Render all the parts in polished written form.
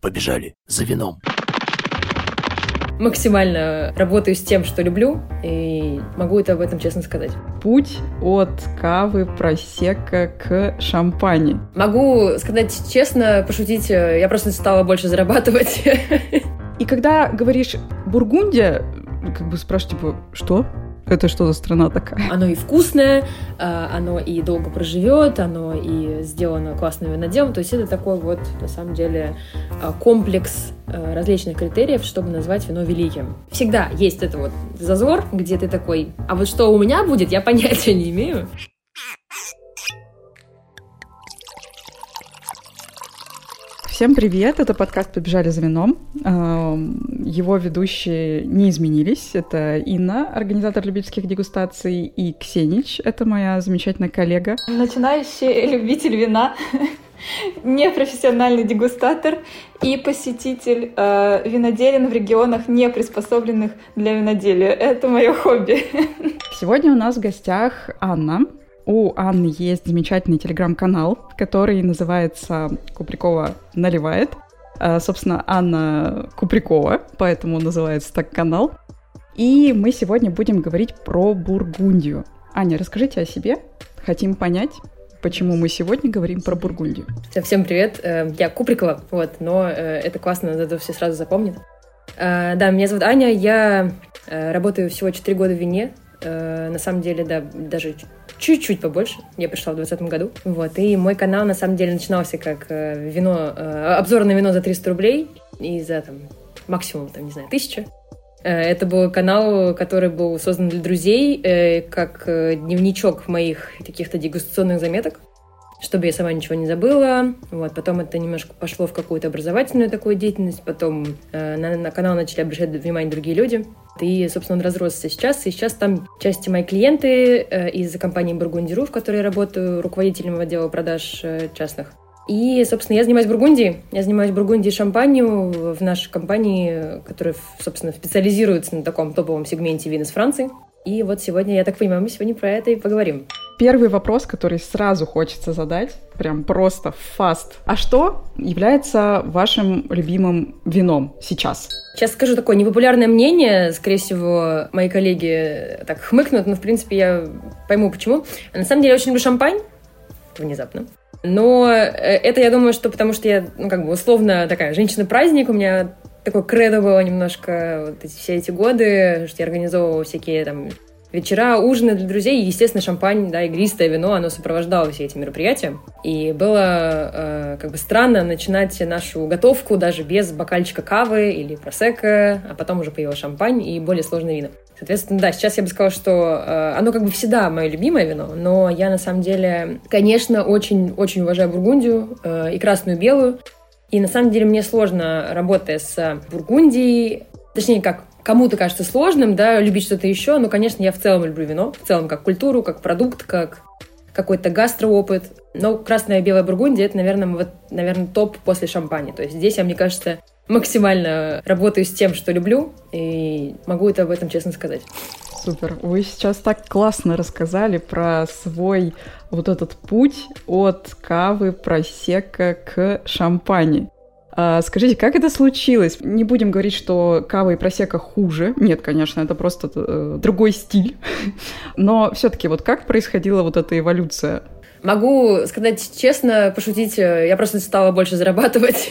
Побежали за вином. Максимально работаю с тем, что люблю, и могу это об этом честно сказать. Путь от кавы, просекко к шампани. Могу сказать честно, пошутить, я просто стала больше зарабатывать. И когда говоришь «Бургундия», как бы спрашиваешь, типа, что? Это что за страна такая? Оно и вкусное, оно и долго проживет, оно и сделано классным виноделом. То есть это такой вот, на самом деле, комплекс различных критериев, чтобы назвать вино великим. Всегда есть это вот зазор, где ты такой, а вот что у меня будет, я понятия не имею. Всем привет! Это подкаст «Побежали за вином». Его ведущие не изменились. Это Инна, организатор любительских дегустаций, и Ксенич, это моя замечательная коллега. Начинающий любитель вина, непрофессиональный дегустатор и посетитель виноделин в регионах, не приспособленных для виноделия. Это мое хобби. Сегодня у нас в гостях Анна. У Анны есть замечательный телеграм-канал, который называется «Куприкова наливает». Собственно, Анна Куприкова, поэтому называется так канал. И мы сегодня будем говорить про Бургундию. Аня, расскажите о себе. Хотим понять, почему мы сегодня говорим про Бургундию. Всем привет. Я Куприкова, но это классно, зато все сразу запомнят. Да, меня зовут Аня, я работаю всего 4 года в вине. На самом деле, да, даже чуть-чуть побольше. Я пришла в 2020 году. И мой канал, на самом деле, начинался как обзор на вино за 300 рублей и за, максимум, 1000. Это был канал, который был создан для друзей, как дневничок моих каких-то дегустационных заметок, чтобы я сама ничего не забыла. Потом это немножко пошло в какую-то образовательную такую деятельность. Потом на канал начали обращать внимание другие люди. И, собственно, он разросся сейчас. И сейчас там части мои клиенты из компании Бургундия.ру, в которой я работаю руководителем отдела продаж частных. И, собственно, я занимаюсь Бургундией. Я занимаюсь Бургундией и шампанью в нашей компании, которая, собственно, специализируется на таком топовом сегменте вин из Франции. И вот сегодня, я так понимаю, мы сегодня про это и поговорим. Первый вопрос, который сразу хочется задать, прям просто фаст. А что является вашим любимым вином сейчас? Сейчас скажу такое непопулярное мнение, скорее всего, мои коллеги так хмыкнут, но, в принципе, я пойму, почему. На самом деле, я очень люблю шампань, внезапно. Но это, я думаю, что потому что я, условно такая женщина-праздник, у меня такое кредо было немножко все эти годы, что я организовывала всякие вечера, ужины для друзей, и, естественно, шампань, игристое вино, оно сопровождало все эти мероприятия. И было странно начинать нашу готовку даже без бокальчика кавы или просекко, а потом уже появилась шампань и более сложные вина. Соответственно, да, сейчас я бы сказала, что оно всегда мое любимое вино, но я, на самом деле, конечно, очень-очень уважаю Бургундию и красную, и белую. И, на самом деле, мне сложно, работая с Бургундией, точнее, как кому-то кажется сложным, любить что-то еще, но, конечно, я в целом люблю вино, в целом как культуру, как продукт, как какой-то гастроопыт. Но красная и белая Бургундия — это, наверное, топ после шампани. То есть здесь я, мне кажется, максимально работаю с тем, что люблю, и могу это об этом честно сказать. Супер. Вы сейчас так классно рассказали про свой вот этот путь от кавы, просекко к шампани. Скажите, как это случилось? Не будем говорить, что кава и просекко хуже. Нет, конечно, это просто другой стиль. Но все-таки как происходила вот эта эволюция? Могу сказать честно, пошутить, я просто стала больше зарабатывать.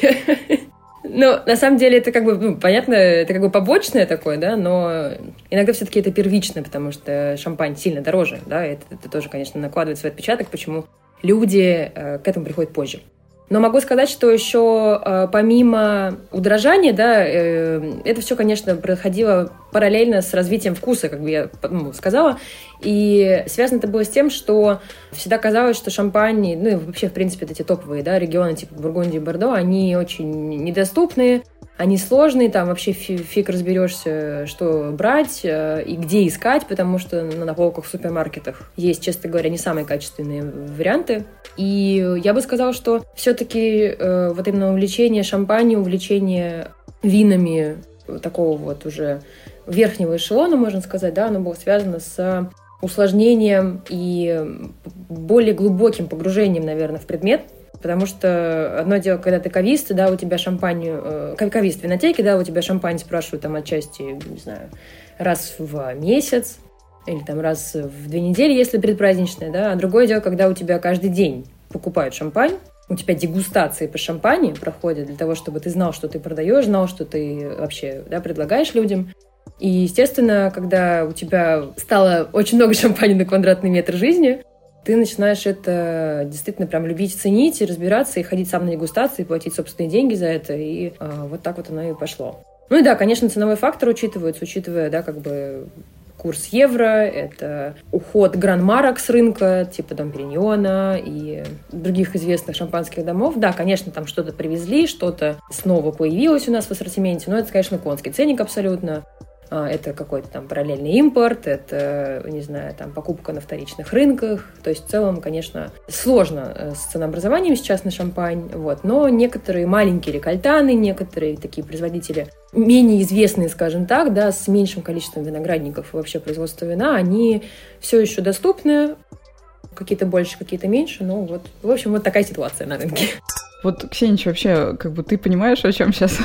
Ну, на самом деле, это понятно, это побочное такое, да, но иногда все-таки это первично, потому что шампань сильно дороже, да, это тоже, конечно, накладывает свой отпечаток, почему люди к этому приходят позже. Но могу сказать, что еще помимо удорожания, да, это все, конечно, происходило параллельно с развитием вкуса, как бы я сказала. И связано это было с тем, что всегда казалось, что шампань, ну и вообще, в принципе, эти топовые, да, регионы типа Бургундии и Бордо, они очень недоступны, они сложные, там вообще фиг разберешься, что брать и где искать, потому что на полках в супермаркетах есть, честно говоря, не самые качественные варианты. И я бы сказала, что все-таки вот именно увлечение шампанью, увлечение винами такого вот уже верхнего эшелона, можно сказать, да, оно было связано с усложнением и более глубоким погружением, наверное, в предмет. Потому что одно дело, когда ты кавист, да, у тебя шампань, кавист в винотеке, да, у тебя шампань спрашивают там отчасти, не знаю, раз в месяц или там раз в 2 недели, если предпраздничная, да. А другое дело, когда у тебя каждый день покупают шампань, у тебя дегустации по шампани проходят для того, чтобы ты знал, что ты продаешь, знал, что ты вообще, да, предлагаешь людям. И, естественно, когда у тебя стало очень много шампани на квадратный метр жизни, ты начинаешь это действительно прям любить, ценить, и разбираться, и ходить сам на дегустации, и платить собственные деньги за это, и вот так вот оно и пошло. Ну и да, конечно, ценовой фактор учитывается, учитывая, да, как бы курс евро, это уход гран-марок с рынка, типа Дом Периньона и других известных шампанских домов. Да, конечно, там что-то привезли, что-то снова появилось у нас в ассортименте, но это, конечно, конский ценник абсолютно. Это какой-то там параллельный импорт, это, не знаю, там покупка на вторичных рынках. То есть в целом, конечно, сложно с ценообразованием сейчас на шампань, вот. Но некоторые маленькие рекольтаны, некоторые такие производители, менее известные, скажем так, да, с меньшим количеством виноградников и вообще производства вина, они все еще доступны, какие-то больше, какие-то меньше, но вот, в общем, вот такая ситуация на рынке. Вот, Ксения, вообще, как бы ты понимаешь, о чем сейчас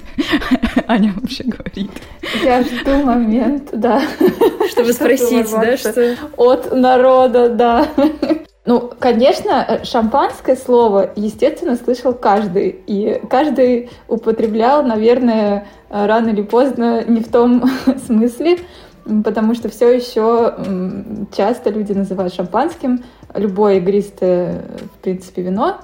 Аня вообще говорит? Я жду момент, да. Чтобы спросить, да, что... От народа, да. Ну, конечно, шампанское слово, естественно, слышал каждый. И каждый употреблял, наверное, рано или поздно не в том смысле, потому что все еще часто люди называют шампанским любое игристое, в принципе, вино.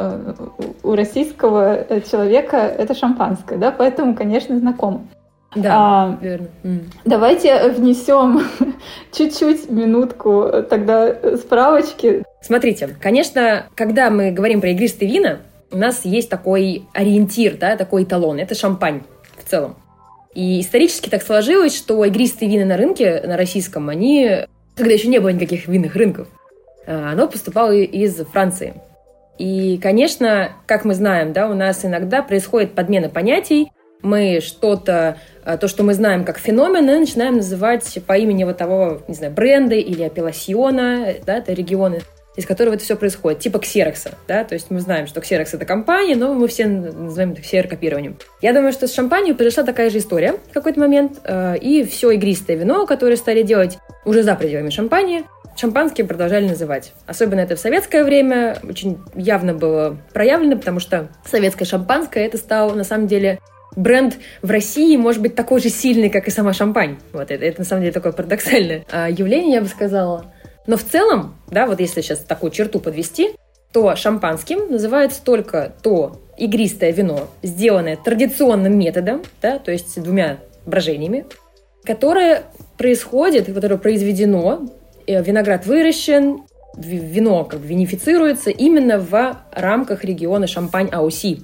У российского человека это шампанское, да, поэтому, конечно, знакомо. Да, верно. Давайте внесем чуть-чуть, минутку тогда справочки. Смотрите, конечно, когда мы говорим про игристые вина, у нас есть такой ориентир, да, такой эталон. Это шампань в целом. И исторически так сложилось, что игристые вина на рынке, на российском, они, когда еще не было никаких винных рынков, оно поступало из Франции. И, конечно, как мы знаем, да, у нас иногда происходит подмена понятий. Мы что-то, то, что мы знаем как феномен, начинаем называть по имени вот того, не знаю, бренда или апелласьона, да, это регионы, из которого это все происходит, типа ксерокса, да, то есть мы знаем, что ксерокс — это компания, но мы все называем это ксерокопированием. Я думаю, что с шампанью произошла такая же история в какой-то момент, и все игристое вино, которое стали делать уже за пределами шампани, шампанским продолжали называть. Особенно это в советское время очень явно было проявлено, потому что советское шампанское — это стало, на самом деле, бренд в России может быть такой же сильный, как и сама шампань. Вот это на самом деле такое парадоксальное явление, я бы сказала. Но в целом, да, вот если сейчас такую черту подвести, то шампанским называется только то игристое вино, сделанное традиционным методом, да, то есть 2 брожениями, которое происходит, которое произведено, виноград выращен, вино как бы винифицируется именно в рамках региона Шампань-Ауси.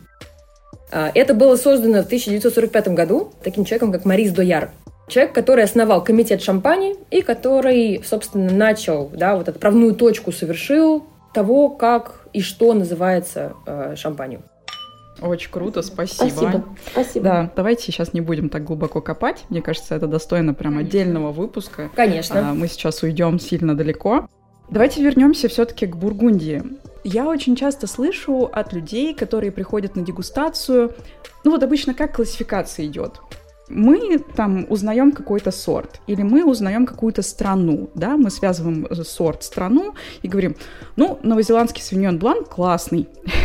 Это было создано в 1945 году таким человеком, как Марис Дояр. Человек, который основал комитет Шампани и который, собственно, начал, да, вот отправную точку совершил того, как и что называется шампанью. Очень круто, спасибо. Спасибо. Да, давайте сейчас не будем так глубоко копать. Мне кажется, это достойно прям отдельного выпуска. Конечно. Мы сейчас уйдем сильно далеко. Давайте вернемся все-таки к Бургундии. Я очень часто слышу от людей, которые приходят на дегустацию, ну вот обычно как классификация идет. Мы там узнаем какой-то сорт, или мы узнаем какую-то страну, да, мы связываем сорт, страну и говорим, ну, новозеландский Савиньон Блан классный,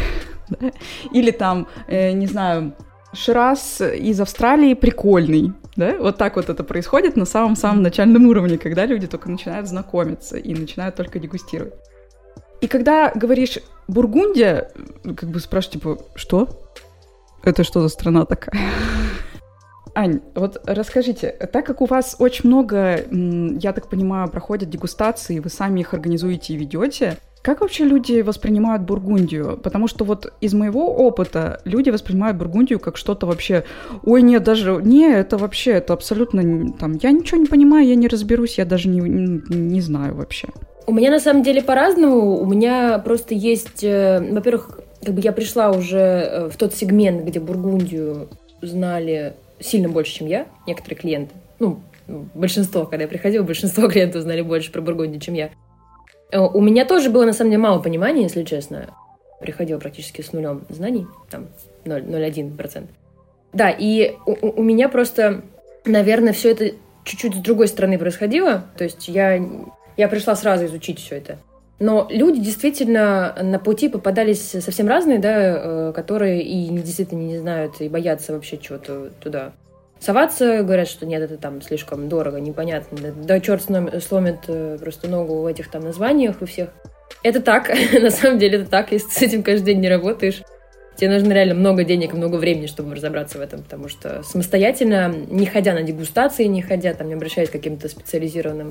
или там, не знаю, Шираз из Австралии прикольный, да, вот так вот это происходит на самом-самом начальном уровне, когда люди только начинают знакомиться и начинают только дегустировать. И когда говоришь Бургундия, как бы спрашиваешь, типа, что? Это что за страна такая? Ань, вот расскажите, так как у вас очень много, я так понимаю, проходят дегустации, вы сами их организуете и ведете, как вообще люди воспринимают Бургундию? Потому что вот из моего опыта люди воспринимают Бургундию как что-то вообще, ой, нет, даже, не, это вообще, это абсолютно, там, я ничего не понимаю, я не разберусь, я даже не знаю вообще. У меня на самом деле по-разному, у меня просто есть, во-первых, как бы я пришла уже в тот сегмент, где Бургундию знали сильно больше, чем я, некоторые клиенты. Ну, большинство, когда я приходила, большинство клиентов знали больше про Бургундию, чем я. У меня тоже было, на самом деле, мало понимания, если честно. приходила практически с нулем знаний, там 0,01%. Да, и у меня просто, наверное, все это чуть-чуть с другой стороны происходило. То есть я пришла сразу изучить все это. Но люди действительно на пути попадались совсем разные, да, которые и действительно не знают, и боятся вообще чего-то туда соваться, говорят, что нет, это там слишком дорого, непонятно, да черт сломит просто ногу в этих там названиях у всех. Это так, на самом деле это так, если ты с этим каждый день не работаешь, тебе нужно реально много денег и много времени, чтобы разобраться в этом, потому что самостоятельно, не ходя на дегустации, не ходя, там, не обращаясь к каким-то специализированным,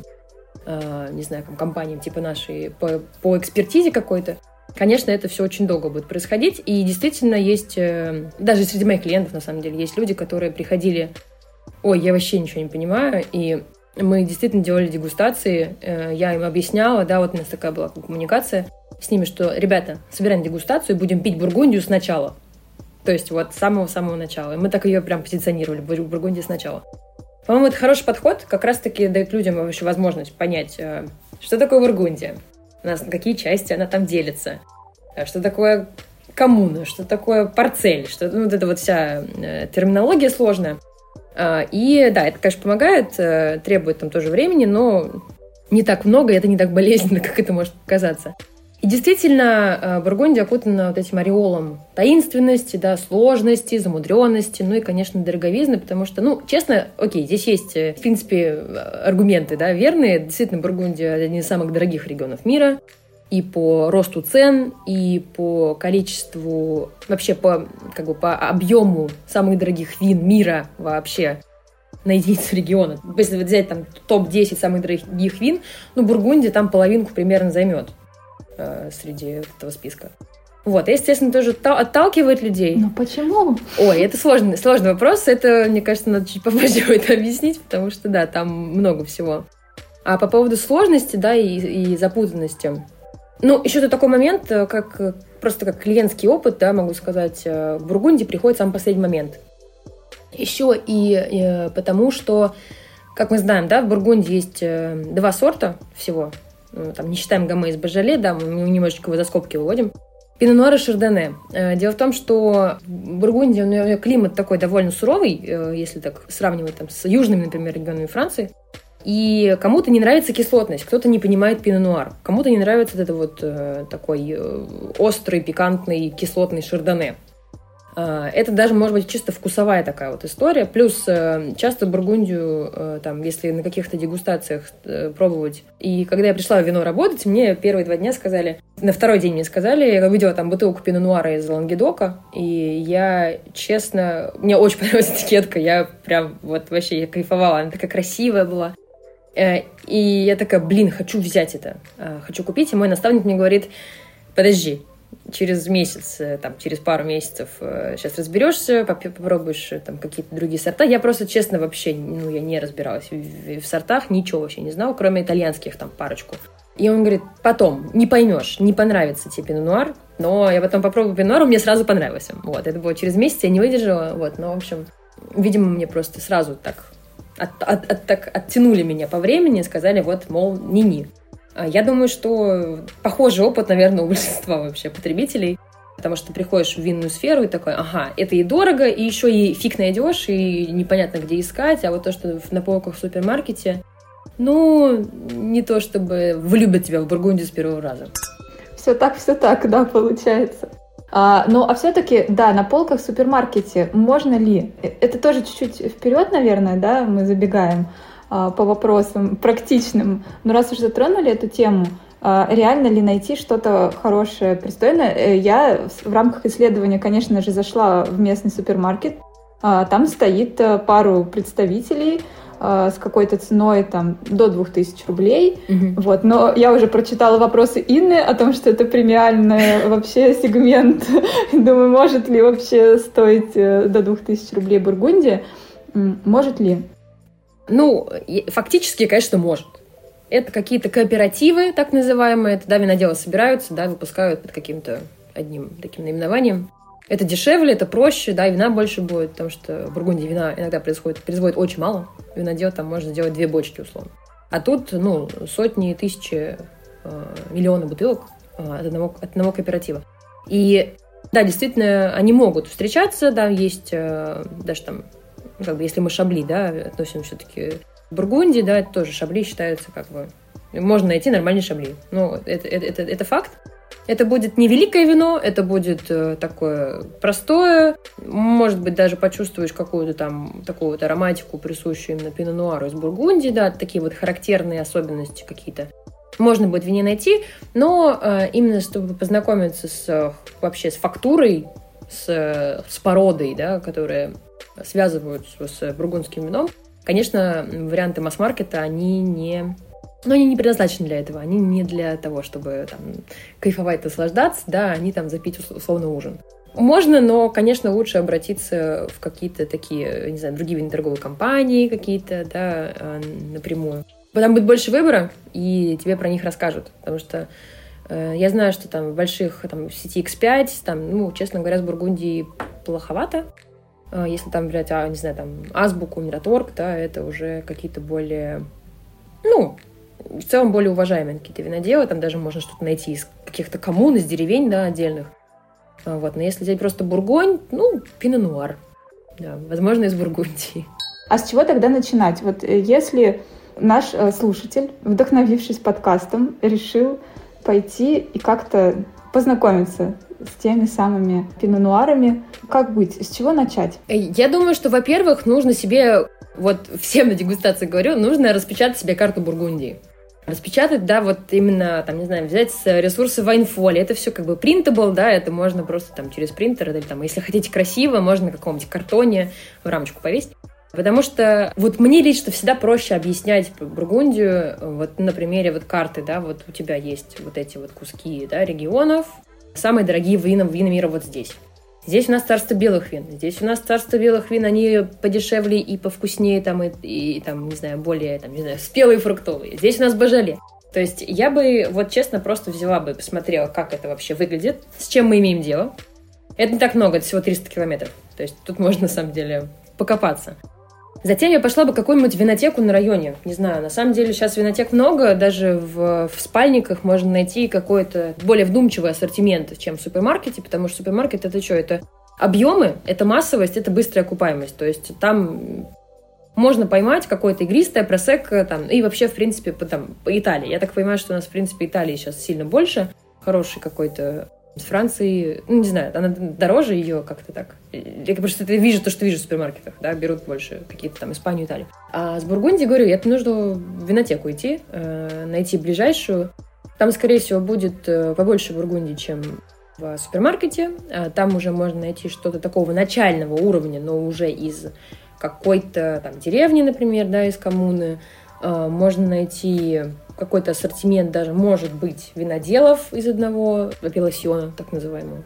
не знаю, компаниям типа нашей по экспертизе какой-то, конечно, это все очень долго будет происходить, и действительно есть, даже среди моих клиентов, на самом деле, есть люди, которые приходили, ой, я вообще ничего не понимаю, и мы действительно делали дегустации, я им объясняла, да, вот у нас такая была коммуникация с ними, что, ребята, собираем дегустацию, будем пить бургундию сначала, то есть вот с самого-самого начала, и мы так ее прям позиционировали, бургундию сначала. По-моему, это хороший подход, как раз-таки дает людям вообще возможность понять, что такое бургундия, на какие части она там делится, что такое коммуна, что такое парцель, что вот эта вот вся терминология сложная. И да, это, конечно, помогает, требует там тоже времени, но не так много, и это не так болезненно, как это может показаться. И действительно, Бургундия окутана вот этим ореолом таинственности, да, сложности, замудренности, ну и, конечно, дороговизны, потому что, ну, честно, окей, здесь есть, в принципе, аргументы, да, верные. Действительно, Бургундия один из самых дорогих регионов мира и по росту цен, и по количеству, вообще по объему самых дорогих вин мира вообще на единицу региона. Если взять там топ-10 самых дорогих вин, ну, Бургундия там половинку примерно займет среди этого списка. Вот, естественно, тоже отталкивает людей. Но почему? Ой, это сложный вопрос. Это, мне кажется, надо чуть попозже это объяснить, потому что, да, там много всего. А по поводу сложности, да, и запутанности. Ну, еще тут такой момент, просто как клиентский опыт, да, могу сказать, в Бургундии приходит самый последний момент. Еще и потому, что, как мы знаем, да, в Бургундии есть 2 сорта всего. Там, не считаем Гаме из Божоле, да, мы немножечко его за скобки выводим. Пино-нуар и шардоне. Дело в том, что Бургундия, у нее климат такой довольно суровый, если так сравнивать там, с южными, например, регионами Франции. И кому-то не нравится кислотность, кто-то не понимает пино-нуар, кому-то не нравится вот это вот такой острый, пикантный, кислотный шардоне. Это даже, может быть, чисто вкусовая такая вот история. Плюс часто Бургундию, там, если на каких-то дегустациях пробовать. И когда я пришла в вино работать, мне первые 2 дня сказали, на второй день мне сказали, я увидела там бутылку пино-нуара из Лангедока, и я, честно, мне очень понравилась этикетка, я прям вот вообще я кайфовала, она такая красивая была. И я такая, хочу взять это, хочу купить. И мой наставник мне говорит, подожди, через месяц, там, через пару месяцев сейчас разберешься, попробуешь там какие-то другие сорта. Я просто, честно, вообще, я не разбиралась в сортах, ничего вообще не знала, кроме итальянских, там, парочку. И он говорит, потом, не поймешь, не понравится тебе пино-нуар, но я потом попробую пино-нуар, мне сразу понравился. Вот, это было через месяц, я не выдержала, вот, но, в общем, видимо, мне просто сразу так оттянули меня по времени, сказали, вот, мол, ни-ни. Я думаю, что похожий опыт, наверное, у большинства вообще потребителей, потому что ты приходишь в винную сферу и такой, ага, это и дорого, и еще и фиг найдешь, и непонятно, где искать, а вот то, что на полках в супермаркете, ну, не то чтобы влюбят тебя в Бургундию с первого раза. Все так, да, получается. А все-таки, да, на полках в супермаркете можно ли, это тоже чуть-чуть вперед, наверное, да, мы забегаем, по вопросам практичным. Но раз уж затронули эту тему, реально ли найти что-то хорошее, пристойное? Я в рамках исследования, конечно же, зашла в местный супермаркет. Там стоит пару представителей с какой-то ценой там, до 2000 рублей. Вот. Но я уже прочитала вопросы Инны о том, что это премиальный вообще сегмент. Думаю, может ли вообще стоить до 2000 рублей Бургундия? Может ли? Ну, фактически, конечно, может. Это какие-то кооперативы, так называемые. Это, да, виноделы собираются, да, выпускают под каким-то одним таким наименованием. Это дешевле, это проще, да, и вина больше будет, потому что в Бургундии вина иногда производит очень мало. Винодел там может сделать 2 бочки, условно. А тут, сотни, тысячи, миллионы бутылок от одного кооператива. И да, действительно, они могут встречаться, да, есть даже там, как бы, если мы шабли, да, относим все-таки к Бургундии, да, это тоже шабли считаются как бы... Можно найти нормальные шабли. Ну, это факт. Это будет не великое вино, это будет такое простое. Может быть, даже почувствуешь какую-то там такую вот ароматику, присущую именно пино-нуару из Бургундии, да, такие вот характерные особенности какие-то. Можно будет в вине найти, но именно чтобы познакомиться вообще с фактурой, с породой, да, которые связывают с бургундским вином, конечно, варианты масс-маркета, они не предназначены для этого. Они не для того, чтобы там кайфовать, наслаждаться, да, они там запить условно ужин. Можно, но, конечно, лучше обратиться в какие-то такие, не знаю, другие виноторговые компании какие-то, да, напрямую. Там будет больше выбора, и тебе про них расскажут. Потому что я знаю, что там в больших там, в сети X5, там, ну, честно говоря, с Бургундией плоховато. Если там брать, не знаю, там, Азбуку, Мираторг, да, это уже какие-то более, ну, в целом более уважаемые какие-то виноделы. Там даже можно что-то найти из каких-то коммун, из деревень, да, отдельных. Вот. Но если взять просто Бургонь, ну, пино-нуар. Да, возможно, из Бургундии. А с чего тогда начинать? Вот если наш слушатель, вдохновившись подкастом, решил пойти и как-то познакомиться с теми самыми пино-нуарами, как быть? С чего начать? Я думаю, что, во-первых, нужно себе, вот всем на дегустации говорю, нужно распечатать себе карту Бургундии. Распечатать, да, вот именно, там, не знаю, взять с ресурса Вайнфоли. Это все как бы printable, да, это можно просто там через принтер, или там, если хотите красиво, можно на каком-нибудь картоне в рамочку повесить. Потому что вот мне лично всегда проще объяснять Бургундию вот на примере вот карты, да, вот у тебя есть вот эти вот куски, да, регионов, самые дорогие вина мира вот здесь. Здесь у нас царство белых вин. Здесь у нас царство белых вин, они подешевле и повкуснее, там, и там, не знаю, более, там, не знаю, спелые фруктовые. Здесь у нас божоле. То есть я бы, вот честно, просто взяла бы, посмотрела, как это вообще выглядит, с чем мы имеем дело. Это не так много, это всего 300 километров. То есть тут можно, на самом деле, покопаться. Затем я пошла бы в какую-нибудь винотеку на районе. Не знаю, на самом деле сейчас винотек много, даже в спальниках можно найти какой-то более вдумчивый ассортимент, чем в супермаркете, потому что супермаркет — это что? Это объемы, это массовость, это быстрая окупаемость. То есть там можно поймать какое-то игристое, просекко, там, и вообще, в принципе, по Италии. Я так понимаю, что у нас, в принципе, Италии сейчас сильно больше. Хороший какой-то с Франции, ну, не знаю, она дороже ее как-то так. Я просто вижу то, что вижу в супермаркетах, да, берут больше какие-то там Испанию, Италию. А с Бургундией, говорю, это нужно в винотеку идти, найти ближайшую. Там, скорее всего, будет побольше Бургундии, чем в супермаркете. Там уже можно найти что-то такого начального уровня, но уже из какой-то там деревни, например, да, из коммуны. Можно найти какой-то ассортимент, даже, может быть, виноделов из одного апелласьона, так называемого.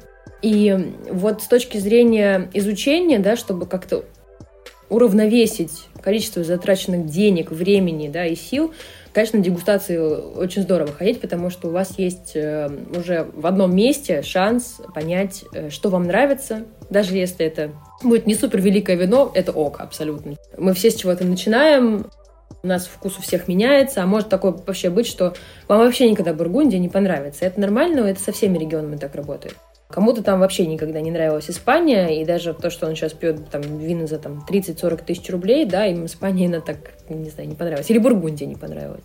И вот с точки зрения изучения, да, чтобы как-то уравновесить количество затраченных денег, времени, да, и сил, конечно, на дегустации очень здорово ходить, потому что у вас есть уже в одном месте шанс понять, что вам нравится, даже если это будет не супер великое вино, это ок, абсолютно. Мы все с чего-то начинаем, у нас вкус у всех меняется, а может такое вообще быть, что вам вообще никогда Бургундия не понравится. Это нормально, это со всеми регионами так работает. Кому-то там вообще никогда не нравилась Испания, и даже то, что он сейчас пьет там, вина за там, 30-40 тысяч рублей, да, им Испания, она так, не знаю, не понравилась. Или Бургундия не понравилась.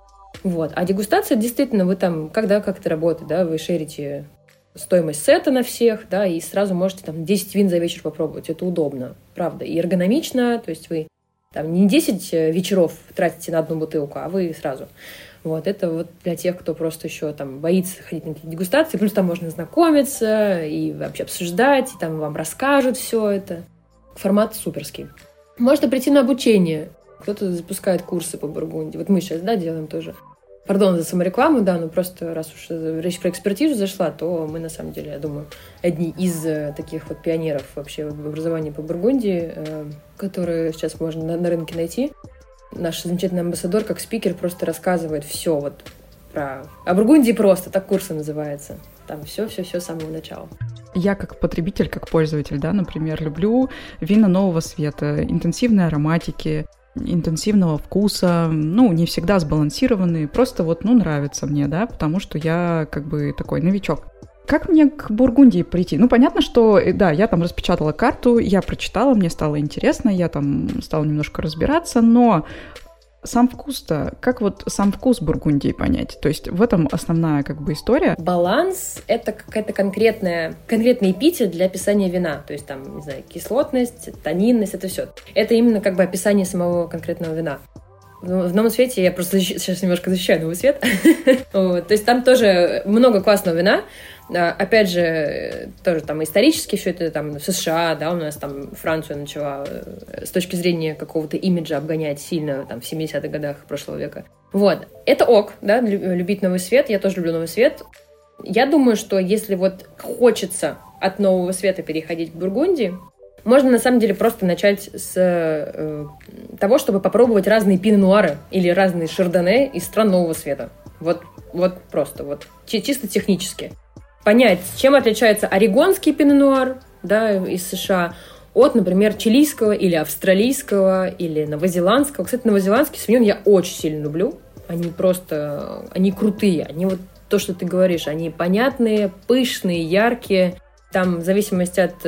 Вот. А дегустация, действительно, вы там, когда как это работает, да, вы шерите стоимость сета на всех, да, и сразу можете там 10 вин за вечер попробовать. Это удобно, правда, и эргономично, то есть вы там не 10 вечеров тратите на одну бутылку, а вы сразу. Вот, это вот для тех, кто просто еще там боится ходить на эти дегустации, плюс там можно знакомиться и вообще обсуждать, и там вам расскажут все это. Формат суперский. Можно прийти на обучение. Кто-то запускает курсы по Бургундии. Вот мы сейчас, да, делаем тоже. Пардон за саморекламу, да, но просто раз уж речь про экспертизу зашла, то мы, на самом деле, я думаю, одни из таких вот пионеров вообще в образовании по Бургундии, которые сейчас можно на рынке найти. Наш замечательный амбассадор, как спикер, просто рассказывает все вот про... О Бургундии просто, так курсы называется. Там все-все-все с самого начала. Я как потребитель, как пользователь, да, например, люблю вина нового света, интенсивной ароматики, интенсивного вкуса, ну, не всегда сбалансированные, просто вот, ну, нравится мне, да, потому что я как бы такой новичок. Как мне к Бургундии прийти? Ну, понятно, что, да, я там распечатала карту, я прочитала, мне стало интересно, я там стала немножко разбираться, но сам вкус-то, как вот сам вкус Бургундии понять? То есть в этом основная как бы история. Баланс — это какая-то конкретный эпитет для описания вина. То есть там, не знаю, кислотность, тонинность, это все. Это именно как бы описание самого конкретного вина. В «Новом свете» я просто сейчас немножко защищаю «Новый свет». То есть там тоже много классного вина. Опять же, тоже там исторически все это там в США, да, у нас там Францию начала с точки зрения какого-то имиджа обгонять сильно там в 70-х годах прошлого века. Вот. Это ок, да, любить «Новый свет». Я тоже люблю «Новый свет». Я думаю, что если вот хочется от «Нового света» переходить к Бургундии, можно на самом деле просто начать с того, чтобы попробовать разные пино-нуары или разные шардоне из стран «Нового света». Вот просто, вот чисто технически. Понять, чем отличается орегонский пино-нуар, да, из США от, например, чилийского или австралийского или новозеландского. Кстати, новозеландский савиньон я очень сильно люблю. Они крутые. Они вот то, что ты говоришь, они понятные, пышные, яркие. Там в зависимости от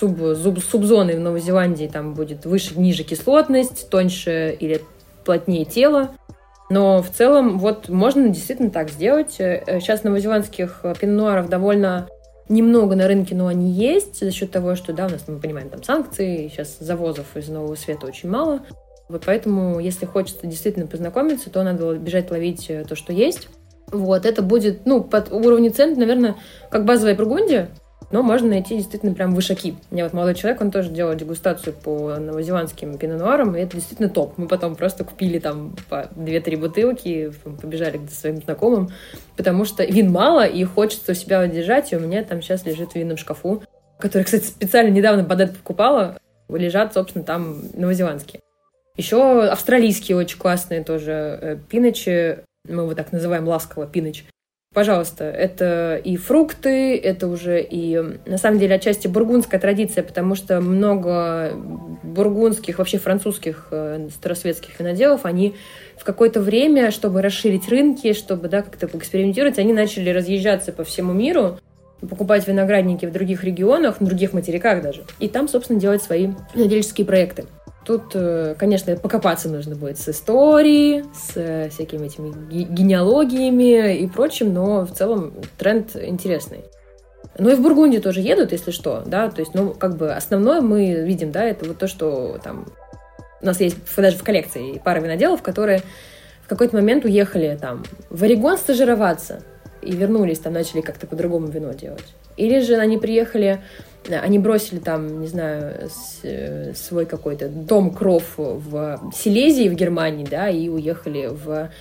субзоны в Новой Зеландии там будет выше-ниже кислотность, тоньше или плотнее тело. Но в целом вот можно действительно так сделать. Сейчас новозеландских пино-нуаров довольно немного на рынке, но они есть за счет того, что, да, у нас, мы понимаем, там санкции, сейчас завозов из Нового Света очень мало. Вот поэтому, если хочется действительно познакомиться, то надо бежать ловить то, что есть. Вот, это будет, под уровень цен, наверное, как базовая Бургундия, но можно найти действительно прям вышаки. У меня вот молодой человек, он тоже делал дегустацию по новозеландским пино-нуарам, и это действительно топ. Мы потом просто купили там по 2-3 бутылки, побежали к своим знакомым, потому что вин мало, и хочется у себя держать, и у меня там сейчас лежит в винном шкафу, который, кстати, специально недавно под это покупала, лежат, собственно, там новозеландские. Еще австралийские очень классные тоже пиночи, мы его так называем ласково, пиноч. Пожалуйста, это и фрукты, это уже и, на самом деле, отчасти бургундская традиция, потому что много бургундских, вообще французских старосветских виноделов, они в какое-то время, чтобы расширить рынки, чтобы, да, как-то экспериментировать, они начали разъезжаться по всему миру, покупать виноградники в других регионах, на других материках даже, и там, собственно, делать свои винодельческие проекты. Тут, конечно, покопаться нужно будет с историей, с всякими этими генеалогиями и прочим, но в целом тренд интересный. Ну и в Бургундию тоже едут, если что, да, то есть, основное мы видим, да, это вот то, что там у нас есть даже в коллекции пара виноделов, которые в какой-то момент уехали там в Орегон стажироваться и вернулись, там начали как-то по-другому вино делать. Или же они приехали, они бросили там, не знаю, свой какой-то дом кров в Силезии, в Германии, да, и уехали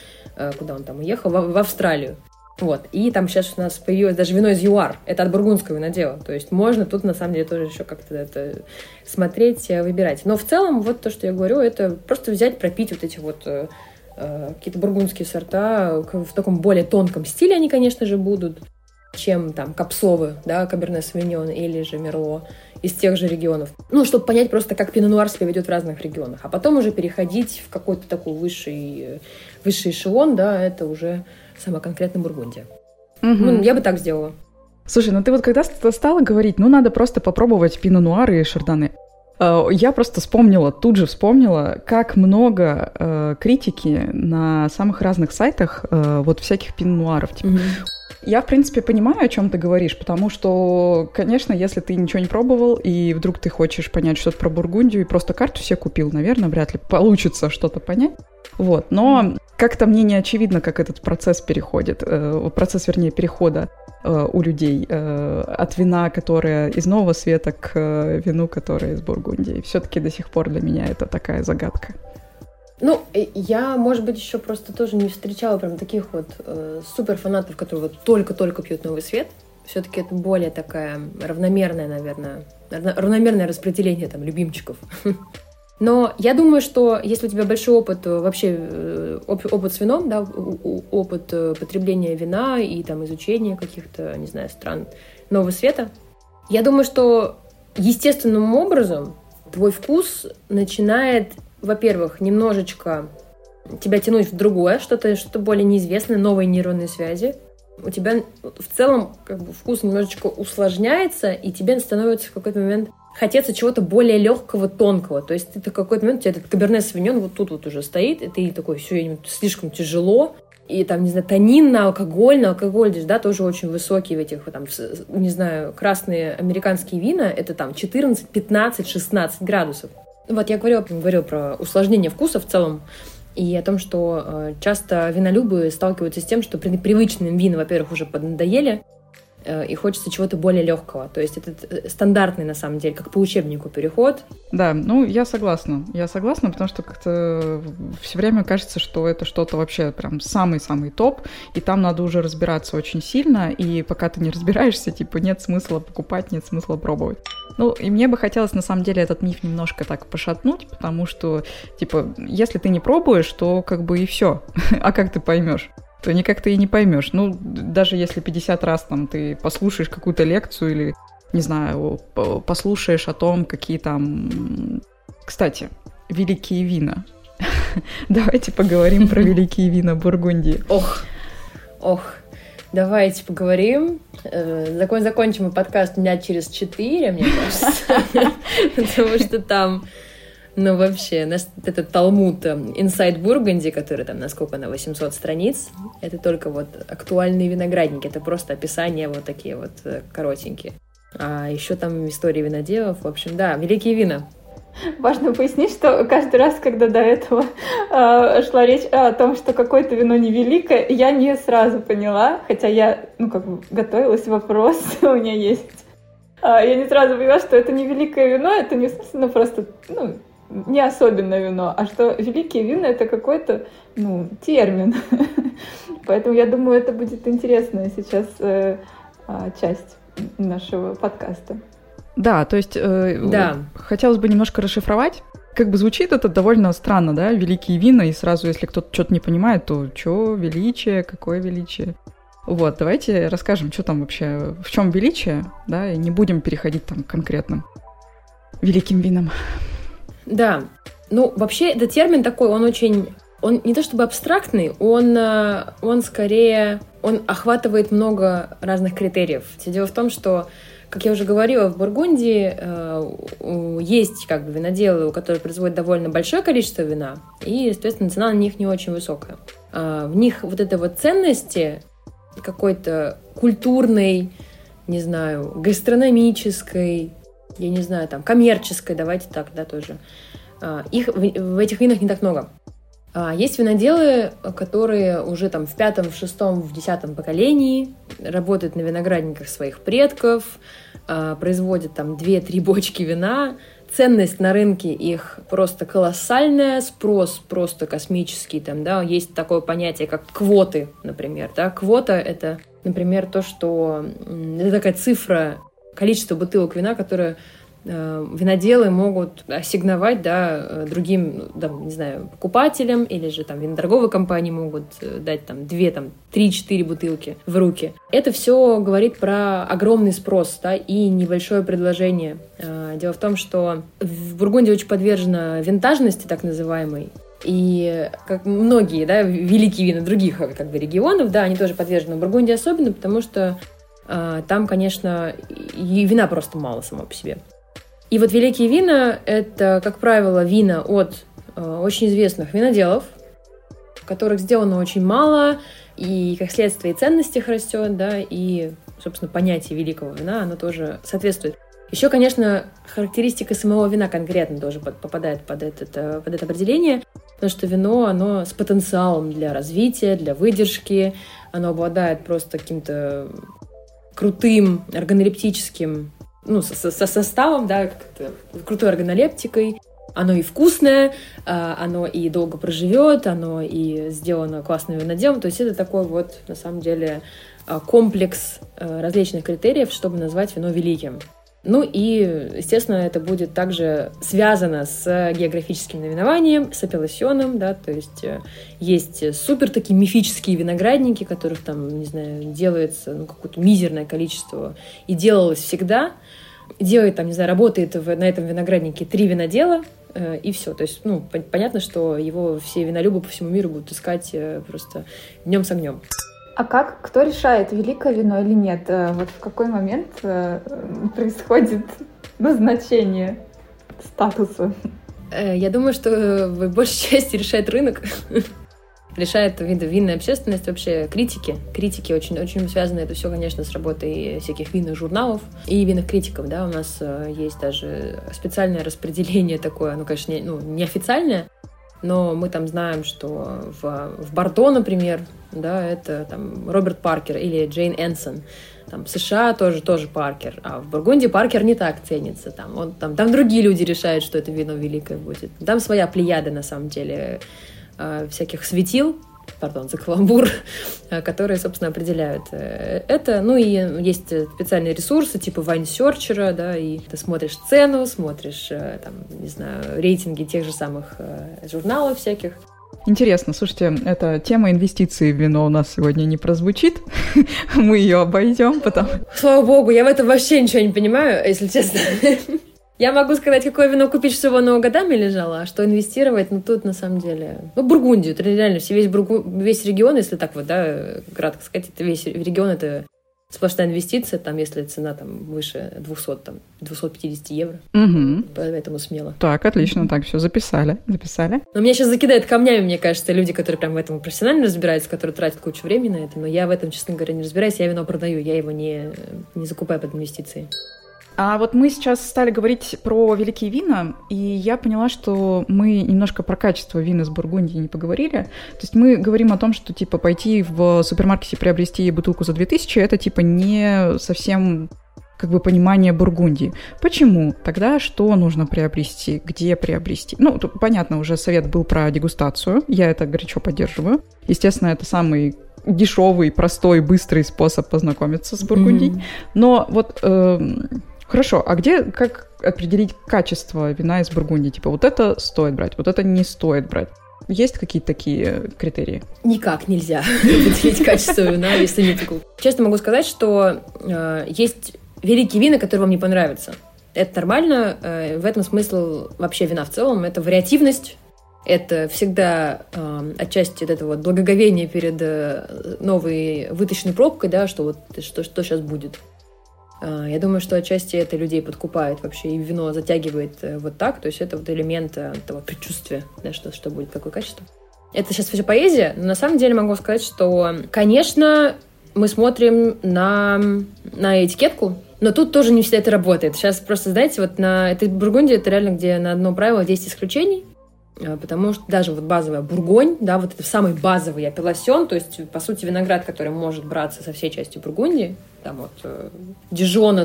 куда он там уехал? В Австралию. Вот. И там сейчас у нас появилось даже вино из ЮАР. Это от бургундского винодела. То есть можно тут, на самом деле, тоже еще как-то это смотреть, выбирать. Но в целом, вот то, что я говорю, это просто взять, пропить вот эти вот какие-то бургундские сорта в таком более тонком стиле они, конечно же, будут, чем там капсовы, да, Каберне Савиньон или же Мерло из тех же регионов. Чтобы понять просто, как пино-нуар себя ведет в разных регионах. А потом уже переходить в какой-то такой высший эшелон, да, это уже сама конкретная Бургундия. Угу. Я бы так сделала. Слушай, ты вот когда стала говорить, надо просто попробовать пино-нуар и шардоне, я просто тут же вспомнила, как много критики на самых разных сайтах вот всяких пино-нуаров. Типа. Я, в принципе, понимаю, о чем ты говоришь, потому что, конечно, если ты ничего не пробовал, и вдруг ты хочешь понять что-то про Бургундию, и просто карту себе купил, наверное, вряд ли получится что-то понять. Вот. Но как-то мне не очевидно, как этот процесс перехода у людей от вина, которое из Нового Света, к вину, которое из Бургундии. Все-таки до сих пор для меня это такая загадка. Я, может быть, еще просто тоже не встречала прям таких вот суперфанатов, которые вот только-только пьют Новый Свет. Все-таки это более такая равномерное, наверное, равномерное распределение там любимчиков. Но я думаю, что если у тебя большой опыт, вообще опыт с вином, да, опыт потребления вина и там изучения каких-то, не знаю, стран Нового Света, я думаю, что естественным образом твой вкус начинает, во-первых, немножечко тебя тянуть в другое, что-то более неизвестное, новые нейронные связи. у тебя в целом как бы вкус немножечко усложняется, и тебе становится в какой-то момент хотеться чего-то более легкого, тонкого. То есть ты в какой-то момент, у тебя этот каберне совиньон вот тут вот уже стоит, и ты такой, все, слишком тяжело. И там, не знаю, танин на алкоголь здесь, да, тоже очень высокий в этих, там, не знаю, красные американские вина, это там 14, 15, 16 градусов. Вот я говорила про усложнение вкуса в целом, и о том, что часто винолюбы сталкиваются с тем, что привычные вина, во-первых, уже поднадоели, и хочется чего-то более легкого. То есть это стандартный, на самом деле, как по учебнику переход. Да, ну, я согласна. Потому что как-то все время кажется, что это что-то вообще прям самый-самый топ, и там надо уже разбираться очень сильно, и пока ты не разбираешься, типа, нет смысла покупать, нет смысла пробовать. Ну, и мне бы хотелось, на самом деле, этот миф немножко так пошатнуть, потому что, типа, если ты не пробуешь, то как бы и все. А как ты поймешь? То никак ты и не поймешь. Ну, даже если 50 раз там ты послушаешь какую-то лекцию или, не знаю, послушаешь о том, какие там... Кстати, великие вина. Давайте поговорим про великие вина Бургундии. Ох, давайте поговорим. Закончим мы подкаст дня через 4, мне кажется. Потому что там... Ну, вообще, наш этот талмуд Inside Burgundy, который там, насколько на 800 страниц, это только вот актуальные виноградники, это просто описания вот такие вот коротенькие. А еще там истории виноделов, в общем, да, великие вина. Важно пояснить, что каждый раз, когда до этого шла речь о том, что какое-то вино невеликое, я не сразу поняла, хотя я, готовилась, вопрос у меня есть. Я не сразу поняла, что это не великое вино, это не, собственно, просто, не особенное вино, а что великие вина — это какой-то, термин. Поэтому я думаю, это будет интересная сейчас часть нашего подкаста. Да, то есть хотелось бы немножко расшифровать. Как бы звучит это довольно странно, да, великие вина, и сразу, если кто-то что-то не понимает, то что величие, какое величие? Вот, давайте расскажем, что там вообще, в чем величие, да, и не будем переходить там к конкретным великим винам. Да, вообще этот термин такой, он не то чтобы абстрактный, он скорее, он охватывает много разных критериев. Дело в том, что, как я уже говорила, в Бургундии есть как бы виноделы, которые производят довольно большое количество вина, и, соответственно, цена на них не очень высокая. В них вот этой вот ценности какой-то культурной, не знаю, гастрономической, я не знаю, там, коммерческой, давайте так, да, тоже. Их в этих винах не так много. Есть виноделы, которые уже там в 5-м, в 6-м, в 10-м поколении работают на виноградниках своих предков, производят там 2-3 бочки вина. Ценность на рынке их просто колоссальная, спрос просто космический. Там, да, есть такое понятие, как квоты, например. Да? Квота — это, например, то, что это такая цифра, количество бутылок вина, которые виноделы могут ассигновать, да, другим, да, не знаю, покупателям, или же там виноторговые компании могут дать там 2, там 3-4 бутылки в руки. Это все говорит про огромный спрос, да, и небольшое предложение. Дело в том, что в Бургундии очень подвержена винтажности, так называемой. И как многие, да, великие вина других как бы регионов, да, они тоже подвержены. В Бургундии особенно, потому что там, конечно, и вина просто мало само по себе. И вот великие вина — это, как правило, вина от очень известных виноделов, которых сделано очень мало, и, как следствие, и ценность их растет, да, и, собственно, понятие великого вина, оно тоже соответствует. Еще, конечно, характеристика самого вина конкретно тоже попадает под это определение, потому что вино, оно с потенциалом для развития, для выдержки, оно обладает просто каким-то крутым органолептическим, со составом, да, крутой органолептикой. Оно и вкусное, оно и долго проживет, оно и сделано классным виноделом. То есть это такой вот, на самом деле, комплекс различных критериев, чтобы назвать вино великим. И, естественно, это будет также связано с географическим наименованием, с апелласьоном, да, то есть супер такие мифические виноградники, которых там, не знаю, делается какое-то мизерное количество и делалось всегда. Делает там, не знаю, работает на этом винограднике 3 винодела, и все. То есть, понятно, что его все винолюбы по всему миру будут искать просто днем с огнем. А кто решает, великое вино или нет? Вот в какой момент происходит назначение статуса? Я думаю, что в большей части решает рынок. Решает винная общественность, вообще критики. Критики очень связаны, это все, конечно, с работой всяких винных журналов и винных критиков. Да? У нас есть даже специальное распределение такое, конечно, неофициальное, но мы там знаем, что в Бордо, например, да, это там Роберт Паркер или Джейн Энсон. Там в США тоже Паркер, а в Бургундии Паркер не так ценится. Там другие люди решают, что это вино великое будет. Там своя плеяда, на самом деле, всяких светил, за каламбур, которые, собственно, определяют это. Ну и есть специальные ресурсы типа вайн-серчера, да, и ты смотришь цену, смотришь, рейтинги тех же самых журналов всяких. Интересно, слушайте, эта тема инвестиций в вино у нас сегодня не прозвучит. Мы ее обойдем потом. Слава богу, я в этом вообще ничего не понимаю, если честно. Я могу сказать, какое вино купить, чтобы оно годами лежало, а что инвестировать, тут на самом деле... Бургундию, это реально весь регион, если так кратко сказать, это весь регион, это сплошная инвестиция, если цена выше 250 евро. Угу. Поэтому смело. Так, отлично, так, все, записали. Но меня сейчас закидают камнями, мне кажется, люди, которые прям в этом профессионально разбираются, которые тратят кучу времени на это, но я в этом, честно говоря, не разбираюсь, я вино продаю, я его не закупаю под инвестиции. А вот мы сейчас стали говорить про великие вина, и я поняла, что мы немножко про качество вин из Бургундии не поговорили. То есть мы говорим о том, что, пойти в супермаркете приобрести бутылку за 2000, это, не совсем, понимание Бургундии. Почему? Тогда что нужно приобрести? Где приобрести? Тут, понятно, уже совет был про дегустацию, я это горячо поддерживаю. Естественно, это самый дешевый, простой, быстрый способ познакомиться с Бургундией. Mm-hmm. Но хорошо, а как определить качество вина из Бургундии? Вот это стоит брать, вот это не стоит брать. Есть какие-то такие критерии? Никак нельзя определить качество вина, если не такого. Честно могу сказать, что есть великие вина, которые вам не понравятся. Это нормально, в этом смысл вообще вина в целом. Это вариативность, это всегда отчасти этого благоговения перед новой вытащенной пробкой, да, что сейчас будет. Я думаю, что отчасти это людей подкупает вообще, и вино затягивает так, то есть это элемент того предчувствия, да, что будет, какое качество. Это сейчас все поэзия, но на самом деле могу сказать, что, конечно, мы смотрим на этикетку, но тут тоже не всегда это работает. Сейчас просто, знаете, на этой Бургундии это реально, где на одно правило 10 исключений, потому что даже базовая Бургонь, да, это самый базовый апелласьон, то есть, по сути, виноград, который может браться со всей части Бургундии, от Дижона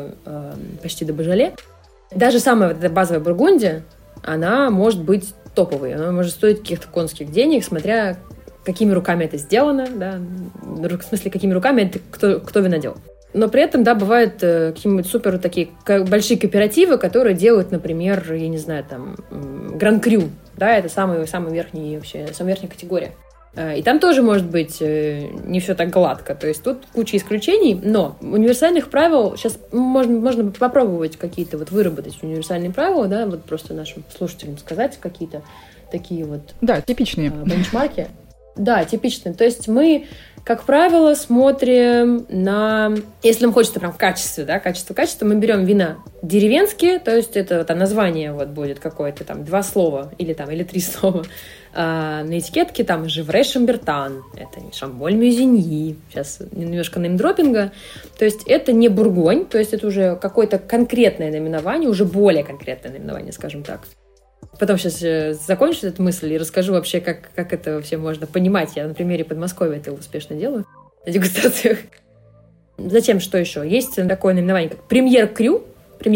почти до Божоле. Даже самая эта базовая Бургундия, она может быть топовой, она может стоить каких-то конских денег, смотря какими руками это сделано, да, в смысле, какими руками это кто винодел. Но при этом, да, бывают какие-нибудь супер такие большие кооперативы, которые делают, например, я не знаю, Гран-Крю, да, это самая верхняя категория. И там тоже может быть не все так гладко. То есть тут куча исключений, но универсальных правил сейчас можно попробовать какие-то выработать универсальные правила, да, просто нашим слушателям сказать какие-то такие да, типичные бенчмарки. Да, типичные. То есть мы, как правило, смотрим на... Если нам хочется прям качество, да, качество, мы берем вина деревенские, то есть это название будет какое-то 2 слова или 3 слова. На этикетке Живре Шамбертан, это Шамболь Мюзиньи, сейчас немножко неймдропинга, то есть это не Бургонь, то есть это уже какое-то конкретное наименование, уже более конкретное наименование, скажем так. Потом сейчас закончу эту мысль и расскажу вообще, как это вообще можно понимать. Я на примере Подмосковья это успешно делаю на дегустациях. Затем, что еще? Есть такое наименование, как Премьер-Крю.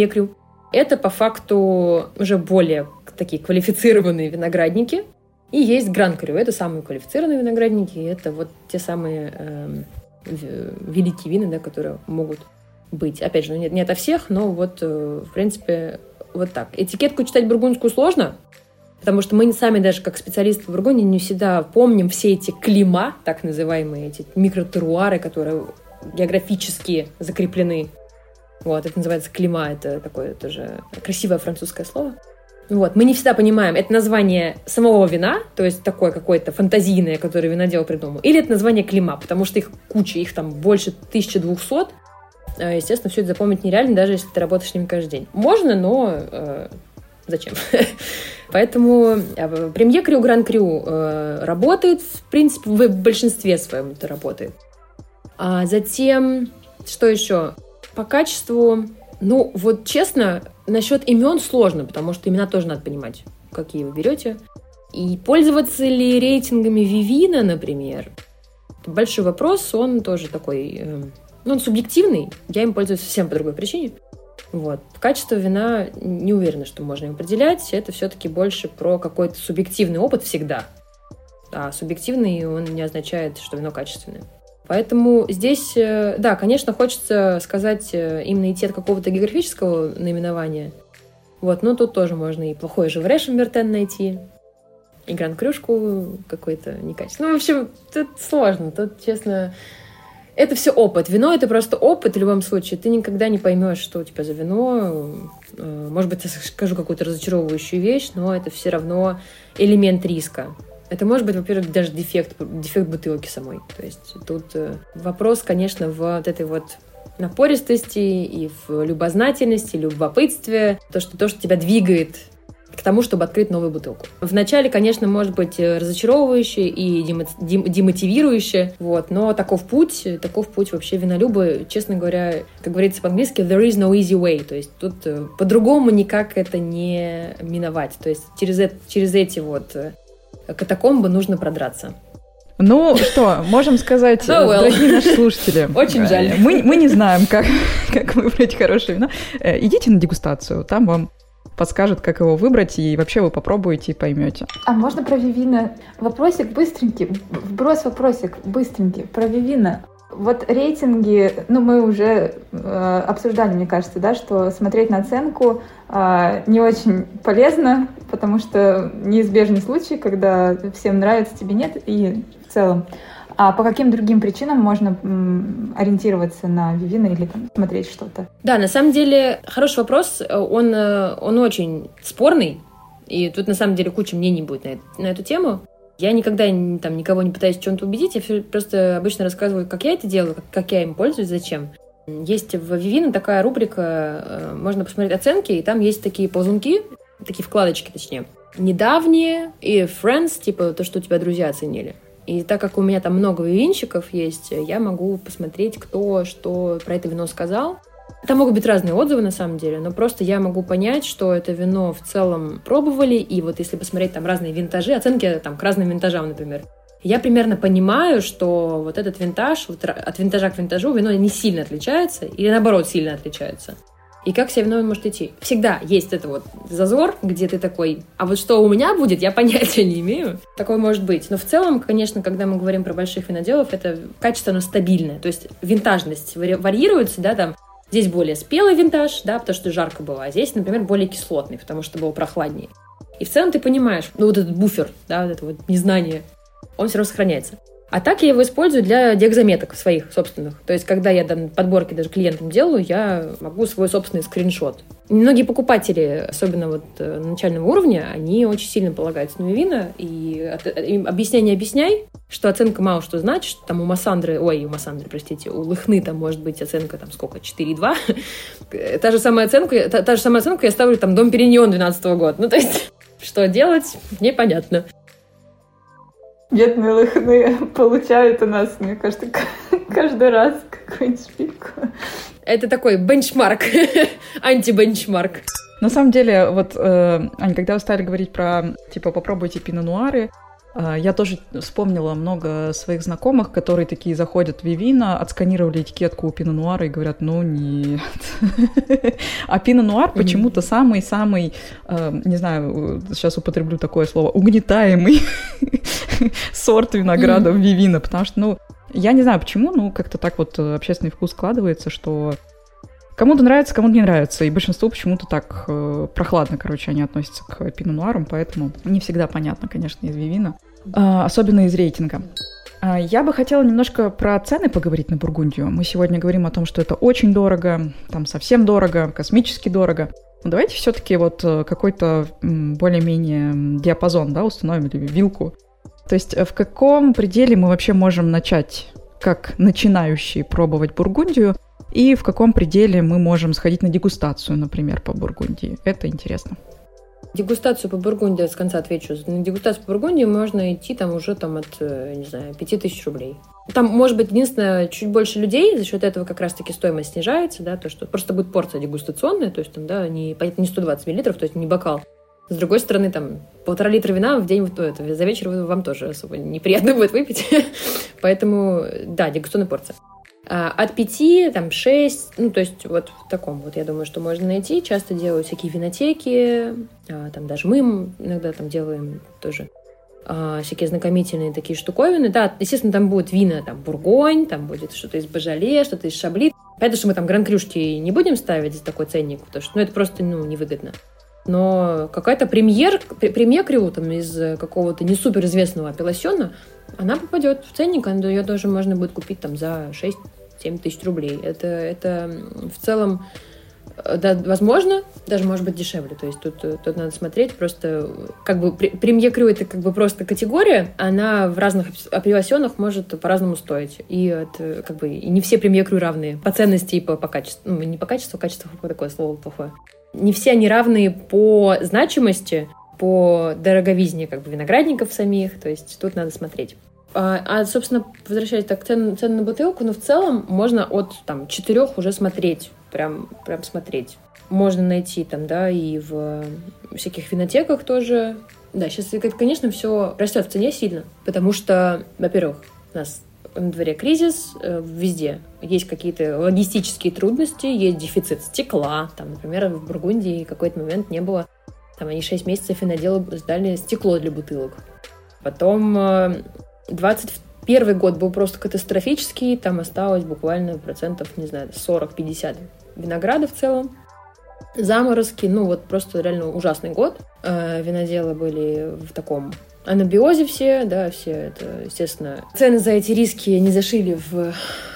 Это по факту уже более такие квалифицированные виноградники. И есть Гран-Крю. Это самые квалифицированные виноградники. Это те самые великие вина, да, которые могут быть. Опять же, не ото всех, но в принципе, так. Этикетку читать бургундскую сложно, потому что мы сами даже как специалисты в Бургундии не всегда помним все эти клима, так называемые, эти микротеруары, которые географически закреплены. Это называется клима, это такое тоже красивое французское слово. Вот, мы не всегда понимаем, это название самого вина, то есть такое какое-то фантазийное, которое винодел придумал, или это название клима, потому что их куча, их там больше 1200. Естественно, все это запомнить нереально, даже если ты работаешь с ними каждый день. Можно, но зачем? Поэтому Premier Cru, Grand Cru работает, в принципе, в большинстве своем это работает. А затем, что еще? По качеству, ну, вот честно, насчет имен сложно, потому что имена тоже надо понимать, какие вы берете. И пользоваться ли рейтингами Vivino, например, это большой вопрос, он тоже такой, ну, он субъективный, я им пользуюсь совсем по другой причине. Вот. Качество вина не уверена, что можно им определять, это все-таки больше про какой-то субъективный опыт всегда. А субъективный, он не означает, что вино качественное. Поэтому здесь, да, конечно, хочется сказать именно идти от какого-то географического наименования. Вот, но тут тоже можно и плохой Gevrey Chambertin найти, и Гран-Крюшку какой-то некачественный. Ну, в общем, тут сложно, тут, честно, это все опыт. Вино — это просто опыт в любом случае. Ты никогда не поймешь, что у тебя за вино. Может быть, я скажу какую-то разочаровывающую вещь, но это все равно элемент риска. Это может быть, во-первых, даже дефект бутылки самой. То есть тут вопрос, конечно, в вот этой вот напористости и в любознательности, любопытстве, то, что тебя двигает к тому, чтобы открыть новую бутылку. Вначале, конечно, может быть разочаровывающе и демотивирующе, вот, но таков путь вообще винолюбы, честно говоря, как говорится по-английски, there is no easy way, то есть тут по-другому никак это не миновать, то есть через эти вот катакомбы нужно продраться. Ну что, можем сказать, дорогие наши слушатели. Очень жаль. Мы не знаем, как выбрать хорошее вино. Идите на дегустацию, там вам подскажут, как его выбрать, и вообще вы попробуете и поймете. А можно про Vivino? Вопросик быстренький, вопросик быстренький про Vivino. Вот рейтинги, ну, мы уже обсуждали, мне кажется, да, что смотреть на оценку не очень полезно, потому что неизбежный случай, когда всем нравится, тебе нет, и в целом. А по каким другим причинам можно ориентироваться на Vivino или там, смотреть что-то? Да, на самом деле, хороший вопрос, он очень спорный, и тут на самом деле куча мнений будет на эту тему. Я никогда там никого не пытаюсь в чем-то убедить, я просто обычно рассказываю, как я это делаю, как я им пользуюсь, зачем. Есть в Vivino такая рубрика, можно посмотреть оценки, и там есть такие ползунки, такие вкладочки, точнее. Недавние и friends, типа то, что у тебя друзья оценили. И так как у меня там много винщиков есть, я могу посмотреть, кто что про это вино сказал. Там могут быть разные отзывы, на самом деле, но просто я могу понять, что это вино в целом пробовали, и вот если посмотреть там разные винтажи, оценки там к разным винтажам, например, я примерно понимаю, что вот этот винтаж, вот от винтажа к винтажу вино не сильно отличается, или наоборот сильно отличается. И как себе вино может идти. Всегда есть это вот зазор, где ты такой, а вот что у меня будет, я понятия не имею. Такое может быть. Но в целом, конечно, когда мы говорим про больших виноделов, это качество, оно стабильное. То есть винтажность варьируется, да, там, здесь более спелый винтаж, да, потому что жарко было, а здесь, например, более кислотный, потому что было прохладнее. И в целом ты понимаешь, ну вот этот буфер, да, вот это вот незнание, он все равно сохраняется. А так я его использую для диагзаметок своих собственных. То есть, когда я там подборки даже клиентам делаю, я могу свой собственный скриншот. Многие покупатели, особенно вот начального уровня, они очень сильно полагаются на Vivino, и им объясняй, не объясняй, что оценка мало что значит, что там у Лыхны там может быть оценка там сколько, 4,2. Та же самая оценку я ставлю там Дом Периньон 2012 года. Ну, то есть, что делать, непонятно. Бедные Лыхны получают у нас, мне кажется, каждый раз какую-нибудь шпильку. Это такой бенчмарк, антибенчмарк. На самом деле, вот, Ань, когда вы стали говорить про, типа, попробуйте пино-нуары, я тоже вспомнила много своих знакомых, которые такие заходят в Vivino, отсканировали этикетку у пино-нуара и говорят, ну нет. А пино-нуар почему-то самый-самый, не знаю, сейчас употреблю такое слово, угнетаемый сорт винограда в Vivino, потому что, ну, я не знаю почему, ну, как-то так вот общественный вкус складывается, что кому-то нравится, кому-то не нравится, и большинству почему-то так прохладно, короче, они относятся к пино-нуарам, поэтому не всегда понятно, конечно, из Vivino, особенно из рейтинга. Я бы хотела немножко про цены поговорить на Бургундию. Мы сегодня говорим о том, что это очень дорого, там совсем дорого, космически дорого. Давайте все-таки вот какой-то более-менее диапазон, да, установим, или вилку. То есть в каком пределе мы вообще можем начать, как начинающие, пробовать Бургундию, и в каком пределе мы можем сходить на дегустацию, например, по Бургундии? Это интересно. Дегустацию по Бургундии, с конца отвечу. На дегустацию по Бургундии можно идти там уже там, от, не знаю, 5000 рублей. Там, может быть, единственное, чуть больше людей, за счет этого как раз-таки стоимость снижается, да, то, что просто будет порция дегустационная, то есть там, да, не 120 миллилитров, то есть не бокал. С другой стороны, там, 1,5 литра вина в день, за вечер вам тоже особо неприятно будет выпить. Поэтому, да, дегустационная порция. От 5, там, 6, ну, то есть вот в таком вот, я думаю, что можно найти. Часто делают всякие винотеки, там даже мы иногда там делаем тоже всякие знакомительные такие штуковины. Да, естественно, там будут вина, там, Бургонь, там будет что-то из Божале, что-то из Шабли. Понятно, что мы там гран-крюшки не будем ставить за такой ценник, потому что, ну, это просто, ну, невыгодно. Но какая-то премьер-крю там из какого-то не суперизвестного апелласьона, она попадет в ценник, ее тоже можно будет купить там за 6-7 тысяч рублей. Это в целом, да, возможно, даже может быть дешевле. То есть тут надо смотреть, просто как бы премьер-крю это как бы просто категория, она в разных апелласьонах может по-разному стоить. И это как бы и не все премьер-крю равные по ценности и по качеству. Ну, не по качеству, качество такое слово плохое. Не все они равные по значимости, по дороговизне как бы виноградников самих, то есть тут надо смотреть. Собственно, возвращаясь так к цену на бутылку, но в целом можно от там 4 уже смотреть, прям смотреть. Можно найти там, да, и в всяких винотеках тоже. Да, сейчас, конечно, все растет в цене сильно, потому что, во-первых, у нас на дворе кризис, везде есть какие-то логистические трудности, есть дефицит стекла. Там, например, в Бургундии в какой-то момент не было. Там они 6 месяцев виноделы сдали стекло для бутылок. Потом 21 год был просто катастрофический. Там осталось буквально процентов, не знаю, 40-50 винограда в целом. Заморозки, ну вот просто реально ужасный год. Виноделы были в таком анабиозе все, да, все это, естественно. Цены за эти риски не зашили в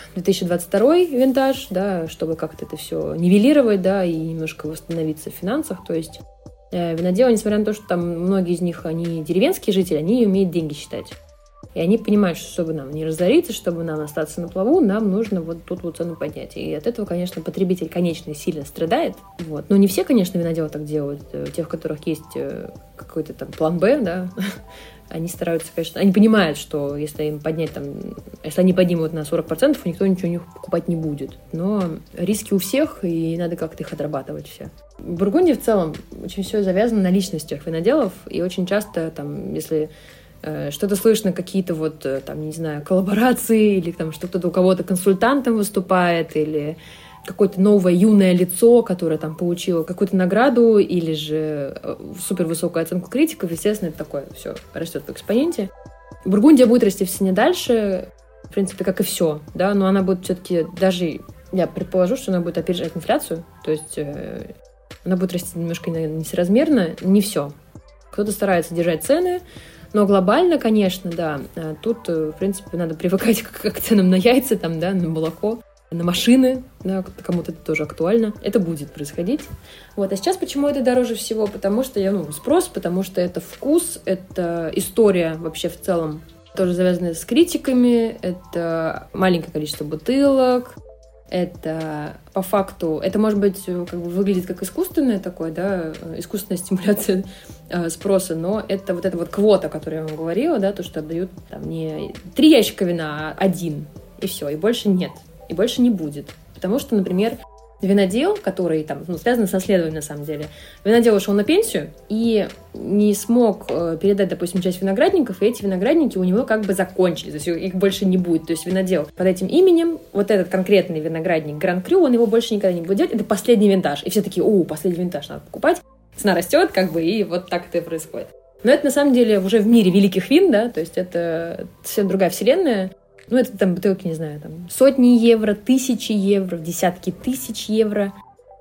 2022 винтаж, да, чтобы как-то это все нивелировать, да, и немножко восстановиться в финансах. То есть виноделы, несмотря на то, что там многие из них, они деревенские жители, они умеют деньги считать. И они понимают, что чтобы нам не разориться, чтобы нам остаться на плаву, нам нужно вот тут вот цену поднять. И от этого, конечно, потребитель конечный сильно страдает. Вот. Но не все, конечно, виноделы так делают. У тех, у которых есть какой-то там план «Б», да, они стараются, конечно... Они понимают, что если им поднять там... Если они поднимут на 40%, никто ничего у них покупать не будет. Но риски у всех, и надо как-то их отрабатывать все. В Бургундии в целом очень все завязано на личностях виноделов. И очень часто, там, если... что-то слышно, какие-то вот, там, не знаю, коллаборации, или там, что кто-то у кого-то консультантом выступает, или какое-то новое юное лицо, которое там получило какую-то награду, или же супервысокую оценку критиков, естественно, это такое все растет в экспоненте. Бургундия будет расти в цене дальше, в принципе, как и все, да, но она будет все-таки даже, я предположу, что она будет опережать инфляцию, то есть она будет расти немножко несоразмерно, не все. Кто-то старается держать цены, но глобально, конечно, да, тут, в принципе, надо привыкать к ценам на яйца, там, да, на молоко, на машины, да, кому-то это тоже актуально. Это будет происходить. Вот. А сейчас почему это дороже всего? Потому что, спрос, потому что это вкус, это история вообще в целом, тоже завязанная с критиками, это маленькое количество бутылок, это по факту, это может быть, как бы выглядит как искусственное такое, да, искусственная стимуляция спроса, но это вот эта вот квота, о которой я вам говорила, да, то, что отдают там не 3 ящика вина, а 1, и все, и больше нет, и больше не будет. Потому что, например, винодел, который там, связан с наследованием на самом деле, винодел ушел на пенсию и не смог передать, допустим, часть виноградников, и эти виноградники у него как бы закончились, то есть их больше не будет. То есть винодел под этим именем, вот этот конкретный виноградник Гран-Крю, он его больше никогда не будет делать, это последний винтаж. И все такие, последний винтаж надо покупать, цена растет, как бы, и вот так это и происходит. Но это на самом деле уже в мире великих вин, да, то есть это совсем другая вселенная. Это там бутылки, не знаю, там сотни евро, тысячи евро, десятки тысяч евро.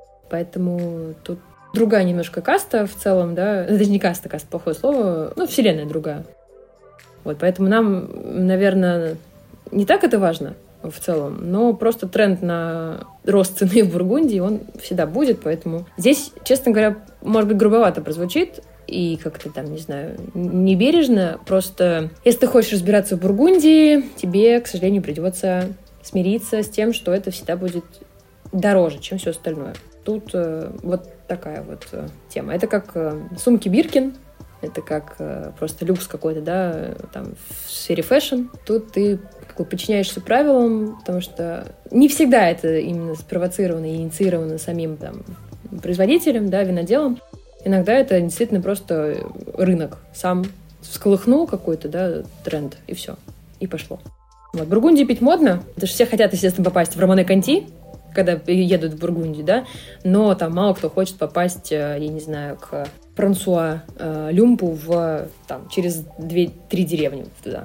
Поэтому тут другая немножко каста в целом, да. Это не каста, плохое слово. Вселенная другая. Вот, поэтому нам, наверное, не так это важно. в целом, но просто тренд на рост цены в Бургундии, он всегда будет, поэтому здесь, честно говоря, может быть, грубовато прозвучит и как-то там, не знаю, небережно, просто если ты хочешь разбираться в Бургундии, тебе, к сожалению, придется смириться с тем, что это всегда будет дороже, чем все остальное. Тут вот такая вот тема. Это как сумки Биркин, это как просто люкс какой-то, да, там, в сфере фэшн. Тут ты подчиняешься правилам, потому что не всегда это именно спровоцировано и инициировано самим там производителем, да, виноделом. Иногда это действительно просто рынок сам всколыхнул какой-то, да, тренд, и все, и пошло. Вот. В Бургундии пить модно, потому что все хотят, естественно, попасть в Романе Конти, когда едут в Бургундию, да, но там мало кто хочет попасть, я не знаю, к Франсуа Люмпу через 2-3 деревни туда.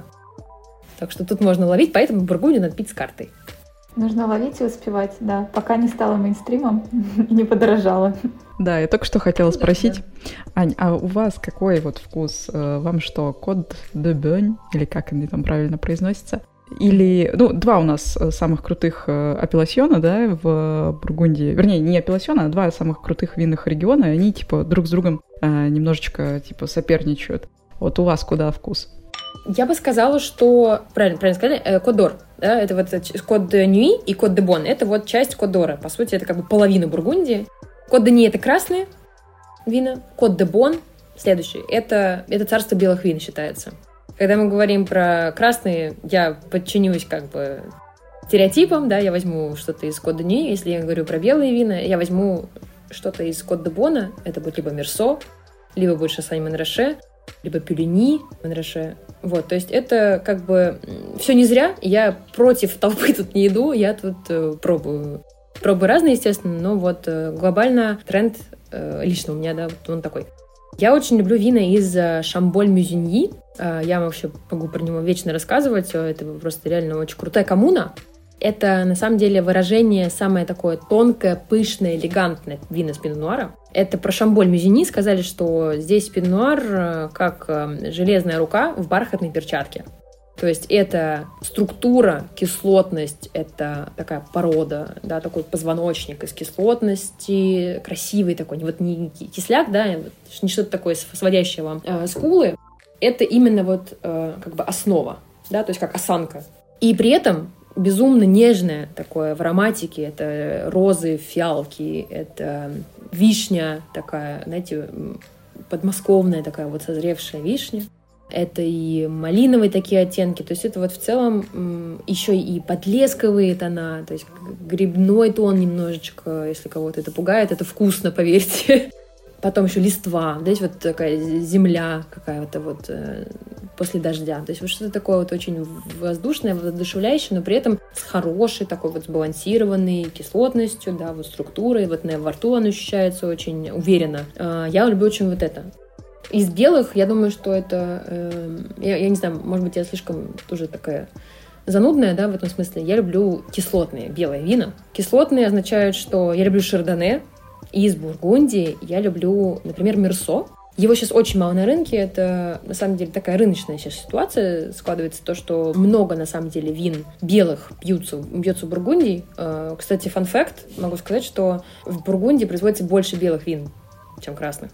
Так что тут можно ловить, поэтому Бургундию надо пить с картой. Нужно ловить и успевать, да, пока не стало мейнстримом и не подорожало. Да, я только что хотела спросить, Ань, а у вас какой вот вкус? Вам что, код де бёнь, или как они там правильно произносятся? Или, два у нас самых крутых апелласьона, да, в Бургундии. Вернее, не апелласьона, а два самых крутых винных региона, и они, друг с другом немножечко, соперничают. Вот у вас куда вкус? Я бы сказала, что... Правильно сказали? Код-д'Ор, да, это вот Код-де-Нюи и Код-де-Бон. Это вот часть Код-д'Ора. По сути, это как бы половина Бургундии. Код-де-Нюи — это красные вина. Код-де-Бон — следующий. Это царство белых вин считается. Когда мы говорим про красные, я подчинюсь как бы стереотипам, да, я возьму что-то из Код-де-Нюи. Если я говорю про белые вина, я возьму что-то из Код-де-Бона. Это будет либо Мерсо, либо будет Шасань-Монраше, либо Пюлени Монраше. Вот, то есть это как бы все не зря. Я против толпы тут не иду, я тут пробую. Пробую разные, естественно, но вот глобально тренд лично у меня, да, вот он такой. Я очень люблю вина из Шамболь-Мюзиньи. Я вообще могу про него вечно рассказывать. Это просто реально очень крутая коммуна. Это, на самом деле, выражение самое такое тонкое, пышное, элегантное вина с пино-нуара. Это про Шамболь-Мюзиньи сказали, что здесь пино-нуар как железная рука в бархатной перчатке. То есть это структура, кислотность, это такая порода, да, такой позвоночник из кислотности, красивый такой, не кисляк, да, не что-то такое сводящее вам скулы. Это именно вот как бы основа, да, то есть как осанка. И при этом безумно нежное такое в ароматике. Это розы, фиалки, это вишня такая, знаете, подмосковная такая вот созревшая вишня. Это и малиновые такие оттенки. То есть это вот в целом еще и подлесковые тона, то есть грибной тон немножечко, если кого-то это пугает. Это вкусно, поверьте. Потом еще листва, здесь вот такая земля какая-то вот после дождя. То есть вот что-то такое вот очень воздушное, воодушевляющее, но при этом с хорошей такой вот сбалансированной кислотностью, да, вот структурой. Вот во рту оно ощущается очень уверенно. Я люблю очень вот это. Из белых, я думаю, что это... Я не знаю, может быть, я слишком тоже такая занудная, да, в этом смысле. Я люблю кислотные белые вина. Кислотные означают, что я люблю шардоне. Из Бургундии я люблю, например, Мерсо. Его сейчас очень мало на рынке. Это, на самом деле, такая рыночная сейчас ситуация складывается. То, что много, на самом деле, вин белых бьется в Бургундии. Кстати, фан-факт. Могу сказать, что в Бургундии производится больше белых вин, чем красных.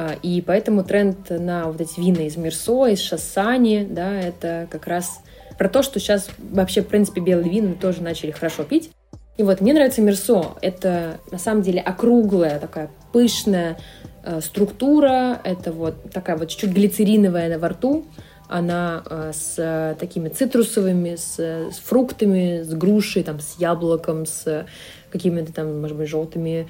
И поэтому тренд на вот эти вина из Мерсо, из Шассани, да, это как раз про то, что сейчас вообще, в принципе, белые вина тоже начали хорошо пить. И вот мне нравится Мерсо. Это, на самом деле, округлая, такая пышная структура. Это вот такая вот чуть-чуть глицериновая во рту. Она с такими цитрусовыми, с фруктами, с грушей, там, с яблоком, с какими-то там, может быть, желтыми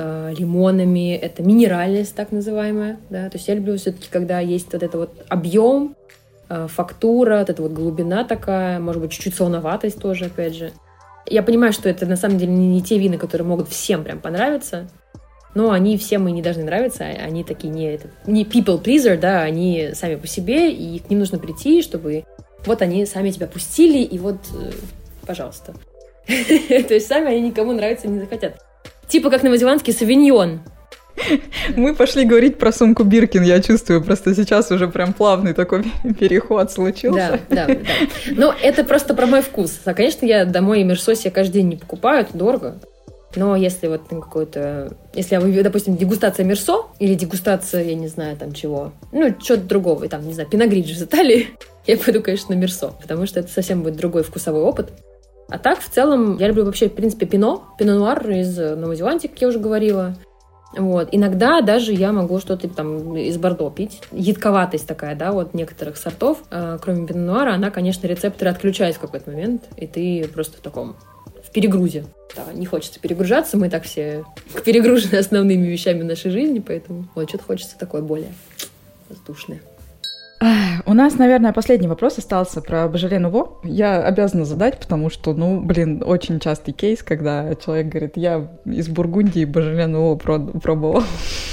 лимонами. Это минеральность, так называемая. Да? То есть я люблю все-таки, когда есть вот это вот объем, фактура, вот эта вот глубина такая, может быть, чуть-чуть солоноватость тоже, опять же. Я понимаю, что это на самом деле не те вина, которые могут всем прям понравиться, но они всем и не должны нравиться, они такие не people pleaser, да, они сами по себе, и к ним нужно прийти, чтобы вот они сами тебя пустили, и вот, пожалуйста. То есть сами они никому нравиться не захотят. Типа как новозеландский савиньон. Мы пошли говорить про сумку Биркин, я чувствую, просто сейчас уже прям плавный такой переход случился. Да. Ну, это просто про мой вкус. Конечно, я домой Мерсо себе каждый день не покупаю, это дорого. Но если вот какой-то... Если, допустим, дегустация Мерсо или дегустация, я не знаю, там чего, ну, что-то другого, там, не знаю, Пино Гриджи из Италии, я пойду, конечно, на Мерсо, потому что это совсем будет другой вкусовой опыт. А так, в целом, я люблю вообще, в принципе, пино-нуар из Новой Зеландии, как я уже говорила. Вот. Иногда даже я могу что-то там из Бордо пить. Едковатость такая, да, вот некоторых сортов, кроме пино-нуара, она, конечно, рецепторы отключает в какой-то момент, и ты просто в перегрузе. Да, не хочется перегружаться, мы так все перегружены основными вещами нашей жизни, поэтому вот что-то хочется такое более воздушное. У нас, наверное, последний вопрос остался про Божоле Нуво. Я обязана задать, потому что, очень частый кейс, когда человек говорит, я из Бургундии Божоле Нуво пробовал.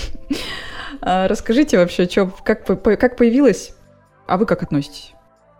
Расскажите вообще, как появилось, а вы как относитесь?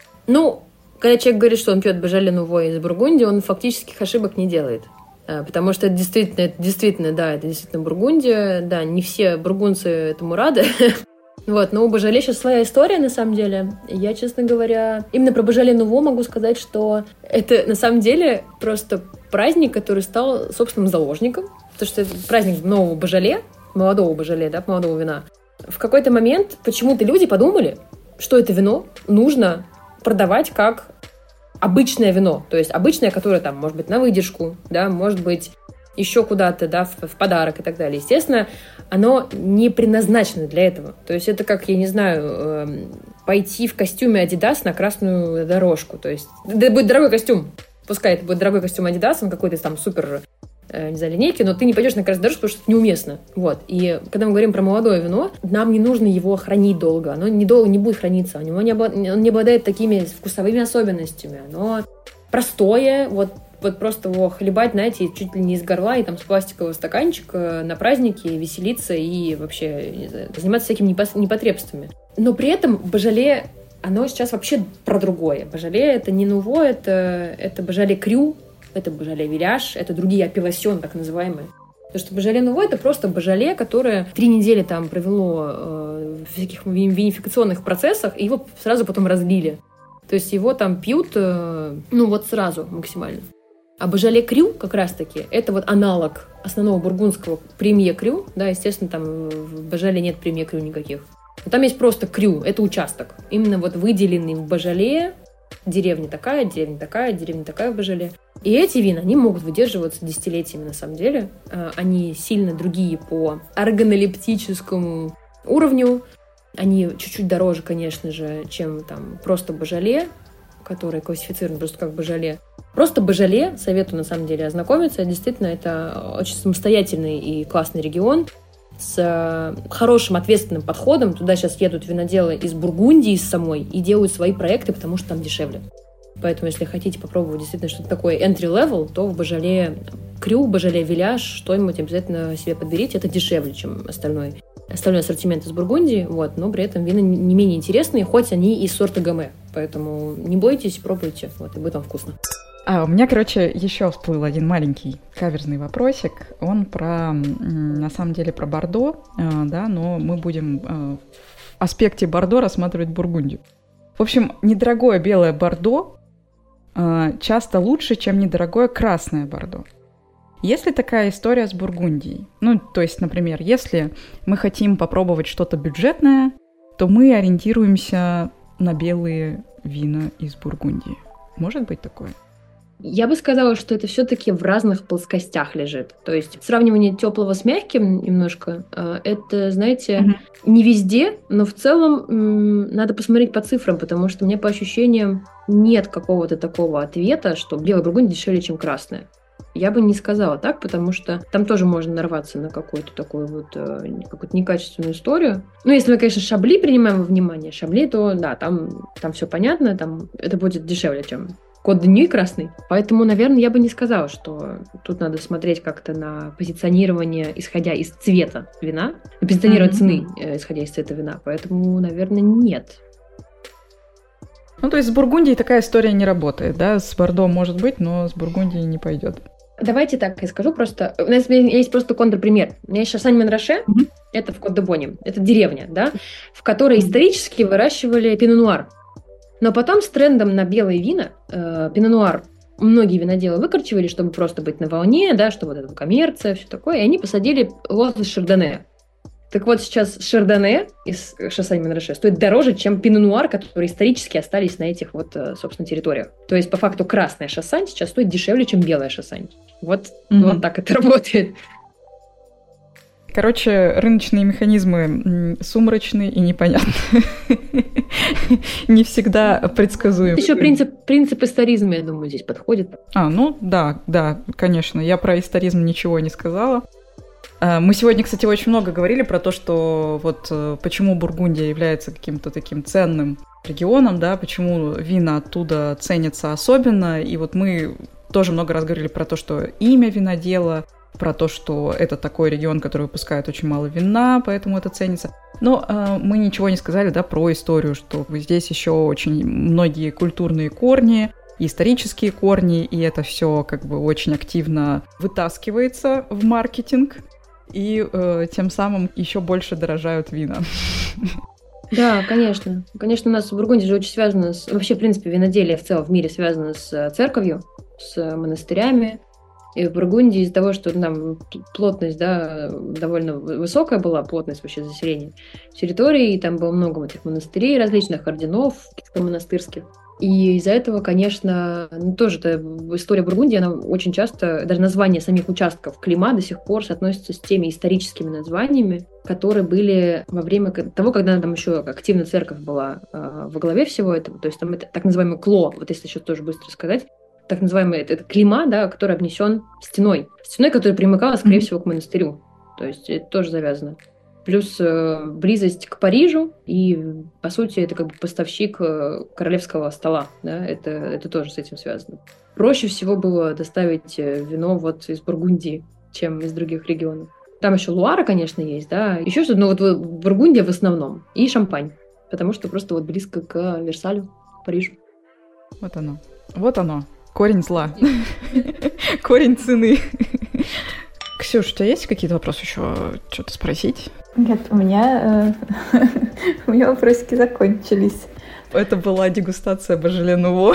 Когда человек говорит, что он пьет Божоле Нуво из Бургундии, он фактических ошибок не делает. Потому что это действительно Бургундия. Да, не все бургундцы этому рады. Вот, но у Божоле сейчас своя история, на самом деле. Я, честно говоря, именно про Божоле Нуво могу сказать, что это, на самом деле, просто праздник, который стал собственным заложником. Потому что это праздник нового Божоле, молодого Божоле, да, молодого вина. В какой-то момент почему-то люди подумали, что это вино нужно продавать как обычное вино. То есть обычное, которое там, может быть, на выдержку, да, может быть, еще куда-то, да, в подарок и так далее. Естественно, оно не предназначено для этого. То есть это как, я не знаю, пойти в костюме Adidas на красную дорожку. То есть это будет дорогой костюм. Пускай это будет дорогой костюм Adidas, он какой-то там супер, не знаю, линейки, но ты не пойдешь на красную дорожку, потому что это неуместно. Вот. И когда мы говорим про молодое вино, нам не нужно его хранить долго. Оно недолго не будет храниться. Он не обладает такими вкусовыми особенностями. Оно простое, вот просто его хлебать, знаете, чуть ли не из горла, и там с пластикового стаканчика на праздники, веселиться и вообще, не знаю, заниматься всякими непотребствами. Но при этом Божоле, оно сейчас вообще про другое. Божоле — это не Нуво, это Божоле Крю, это Божоле Виляж, это другие апелласьон, так называемые. Потому что Божоле Нуво — это просто Божоле, которое 3 недели там провело в всяких винификационных процессах, и его сразу потом разлили. То есть его там пьют, сразу максимально. А Божоле Крю как раз-таки это вот аналог основного бургундского премье Крю. Да, естественно, там в Божоле нет премье Крю никаких. Но там есть просто Крю, это участок. Именно вот выделенный в Божоле, деревня такая в Божоле. И эти вина, они могут выдерживаться десятилетиями на самом деле. Они сильно другие по органолептическому уровню. Они чуть-чуть дороже, конечно же, чем там просто Божоле, который классифицирован просто как Божоле. Просто Божоле, советую на самом деле ознакомиться. Действительно, это очень самостоятельный и классный регион с хорошим ответственным подходом. Туда сейчас едут виноделы из Бургундии самой и делают свои проекты, потому что там дешевле. Поэтому, если хотите попробовать действительно что-то такое entry-level, то в Божоле Крю, Божоле Виляж, что-нибудь обязательно себе подберите. Это дешевле, чем остальной ассортимент из Бургундии, вот, но при этом вина не менее интересные, хоть они из сорта Гаме. Поэтому не бойтесь, пробуйте, вот, и будет вам вкусно. У меня, еще всплыл один маленький каверзный вопросик. Он на самом деле про Бордо, да, но мы будем в аспекте Бордо рассматривать Бургундию. В общем, недорогое белое Бордо часто лучше, чем недорогое красное Бордо. Есть ли такая история с Бургундией? То есть, например, если мы хотим попробовать что-то бюджетное, то мы ориентируемся на белые вина из Бургундии. Может быть такое? Я бы сказала, что это все-таки в разных плоскостях лежит. То есть сравнивание теплого с мягким немножко, это, знаете, не везде, но в целом надо посмотреть по цифрам, потому что мне по ощущениям нет какого-то такого ответа, что белая Бургундия дешевле, чем красная. Я бы не сказала так, потому что там тоже можно нарваться на какую-то такую какую-то некачественную историю. Если мы, конечно, Шабли принимаем во внимание, Шабли, то да, там все понятно, там это будет дешевле, чем Кот де Нуй красный. Поэтому, наверное, я бы не сказала, что тут надо смотреть как-то на позиционирование, исходя из цвета вина, позиционировать цены, исходя из цвета вина. Поэтому, наверное, нет. То есть с Бургундией такая история не работает, да? С Бордо может быть, но с Бургундией не пойдет. Давайте так, я скажу просто. У нас есть просто контрпример. У меня есть Шасань-Мен-Роше, это в Кот-де-Боне, это деревня, да, в которой исторически выращивали пино-нуар. Но потом с трендом на белые вина пино-нуар многие виноделы выкорчевали, чтобы просто быть на волне, да, чтобы вот эта коммерция, все такое, и они посадили лозы шардоне. Так вот, сейчас шардоне из Шасань-Мен-Роше стоит дороже, чем пино-нуар, которые исторически остались на этих вот, собственно, территориях. То есть, по факту, красная шассань сейчас стоит дешевле, чем белая шассань. Вот так это работает. Короче, рыночные механизмы сумрачные и непонятные. Не всегда предсказуемы. Еще принцип историзма, я думаю, здесь подходит. Да, конечно. Я про историзм ничего не сказала. Мы сегодня, кстати, очень много говорили про то, что вот почему Бургундия является каким-то таким ценным регионом, да, почему вина оттуда ценятся особенно. И вот мы тоже много раз говорили про то, что имя винодела, про то, что это такой регион, который выпускает очень мало вина, поэтому это ценится. Но мы ничего не сказали, да, про историю, что здесь еще очень многие культурные корни, исторические корни, и это все как бы очень активно вытаскивается в маркетинг, и тем самым еще больше дорожают вина. Да, конечно. Конечно, у нас в Бургундии же очень связано с... Вообще, в принципе, виноделие в целом в мире связано с церковью, с монастырями. И в Бургундии из-за того, что там плотность, да, довольно высокая была, плотность вообще заселения территории, и там было много этих монастырей, различных орденов монастырских. И из-за этого, конечно, тоже история Бургундии, она очень часто, даже названия самих участков Клима до сих пор соотносятся с теми историческими названиями, которые были во время того, когда там еще активно церковь была во главе всего этого. То есть там это так называемый кло, вот если сейчас тоже быстро сказать, так называемый это Клима, да, который обнесен стеной, которая примыкала, скорее всего, к монастырю. То есть это тоже завязано. Плюс близость к Парижу, и, по сути, это как бы поставщик королевского стола, да, это тоже с этим связано. Проще всего было доставить вино вот из Бургундии, чем из других регионов. Там еще Луара, конечно, есть, да, еще что-то, но вот Бургундия в основном, и Шампань, потому что просто вот близко к Версалю, к Парижу. Вот оно, корень зла, корень цены. Ксюш, у тебя есть какие-то вопросы еще, что-то спросить? Нет, у меня вопросики закончились. Это была дегустация Beaujolais Nouveau.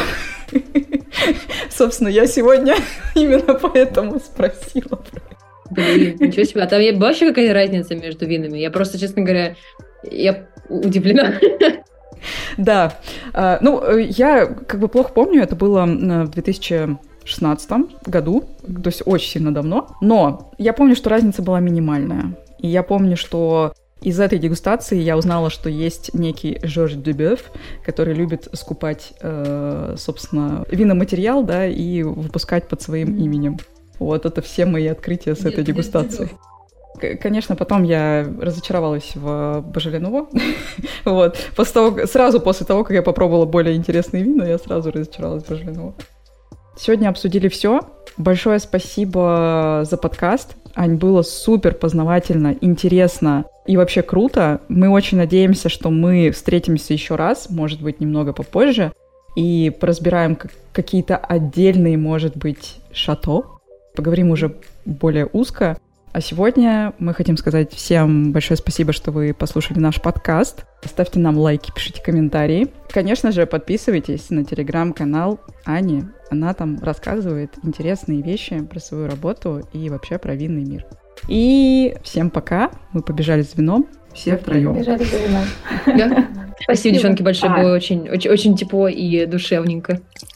Собственно, я сегодня именно поэтому спросила. Блин, ничего себе. А там была вообще какая-то разница между винами? Я просто, честно говоря, я удивлена. Да. Я как бы плохо помню, это было в 2016 году, то есть очень сильно давно. Но я помню, что разница была минимальная. И я помню, что из этой дегустации я узнала, что есть некий Жорж Дюбёв, который любит скупать, собственно, виноматериал, да, и выпускать под своим именем. Вот это все мои открытия с этой дегустации. Конечно, потом я разочаровалась в Beaujolais Nouveau. Вот. Сразу после того, как я попробовала более интересные вина, я сразу разочаровалась в Beaujolais Nouveau. Сегодня обсудили все. Большое спасибо за подкаст. Ань, было супер познавательно, интересно и вообще круто. Мы очень надеемся, что мы встретимся еще раз, может быть, немного попозже, и поразбираем какие-то отдельные, может быть, шато. Поговорим уже более узко. А сегодня мы хотим сказать всем большое спасибо, что вы послушали наш подкаст. Ставьте нам лайки, пишите комментарии. Конечно же, подписывайтесь на телеграм-канал Ани. Она там рассказывает интересные вещи про свою работу и вообще про винный мир. И всем пока. Мы побежали с вином. Все втроем. Побежали за вином. Спасибо, девчонки, большое. Было очень тепло и душевненько.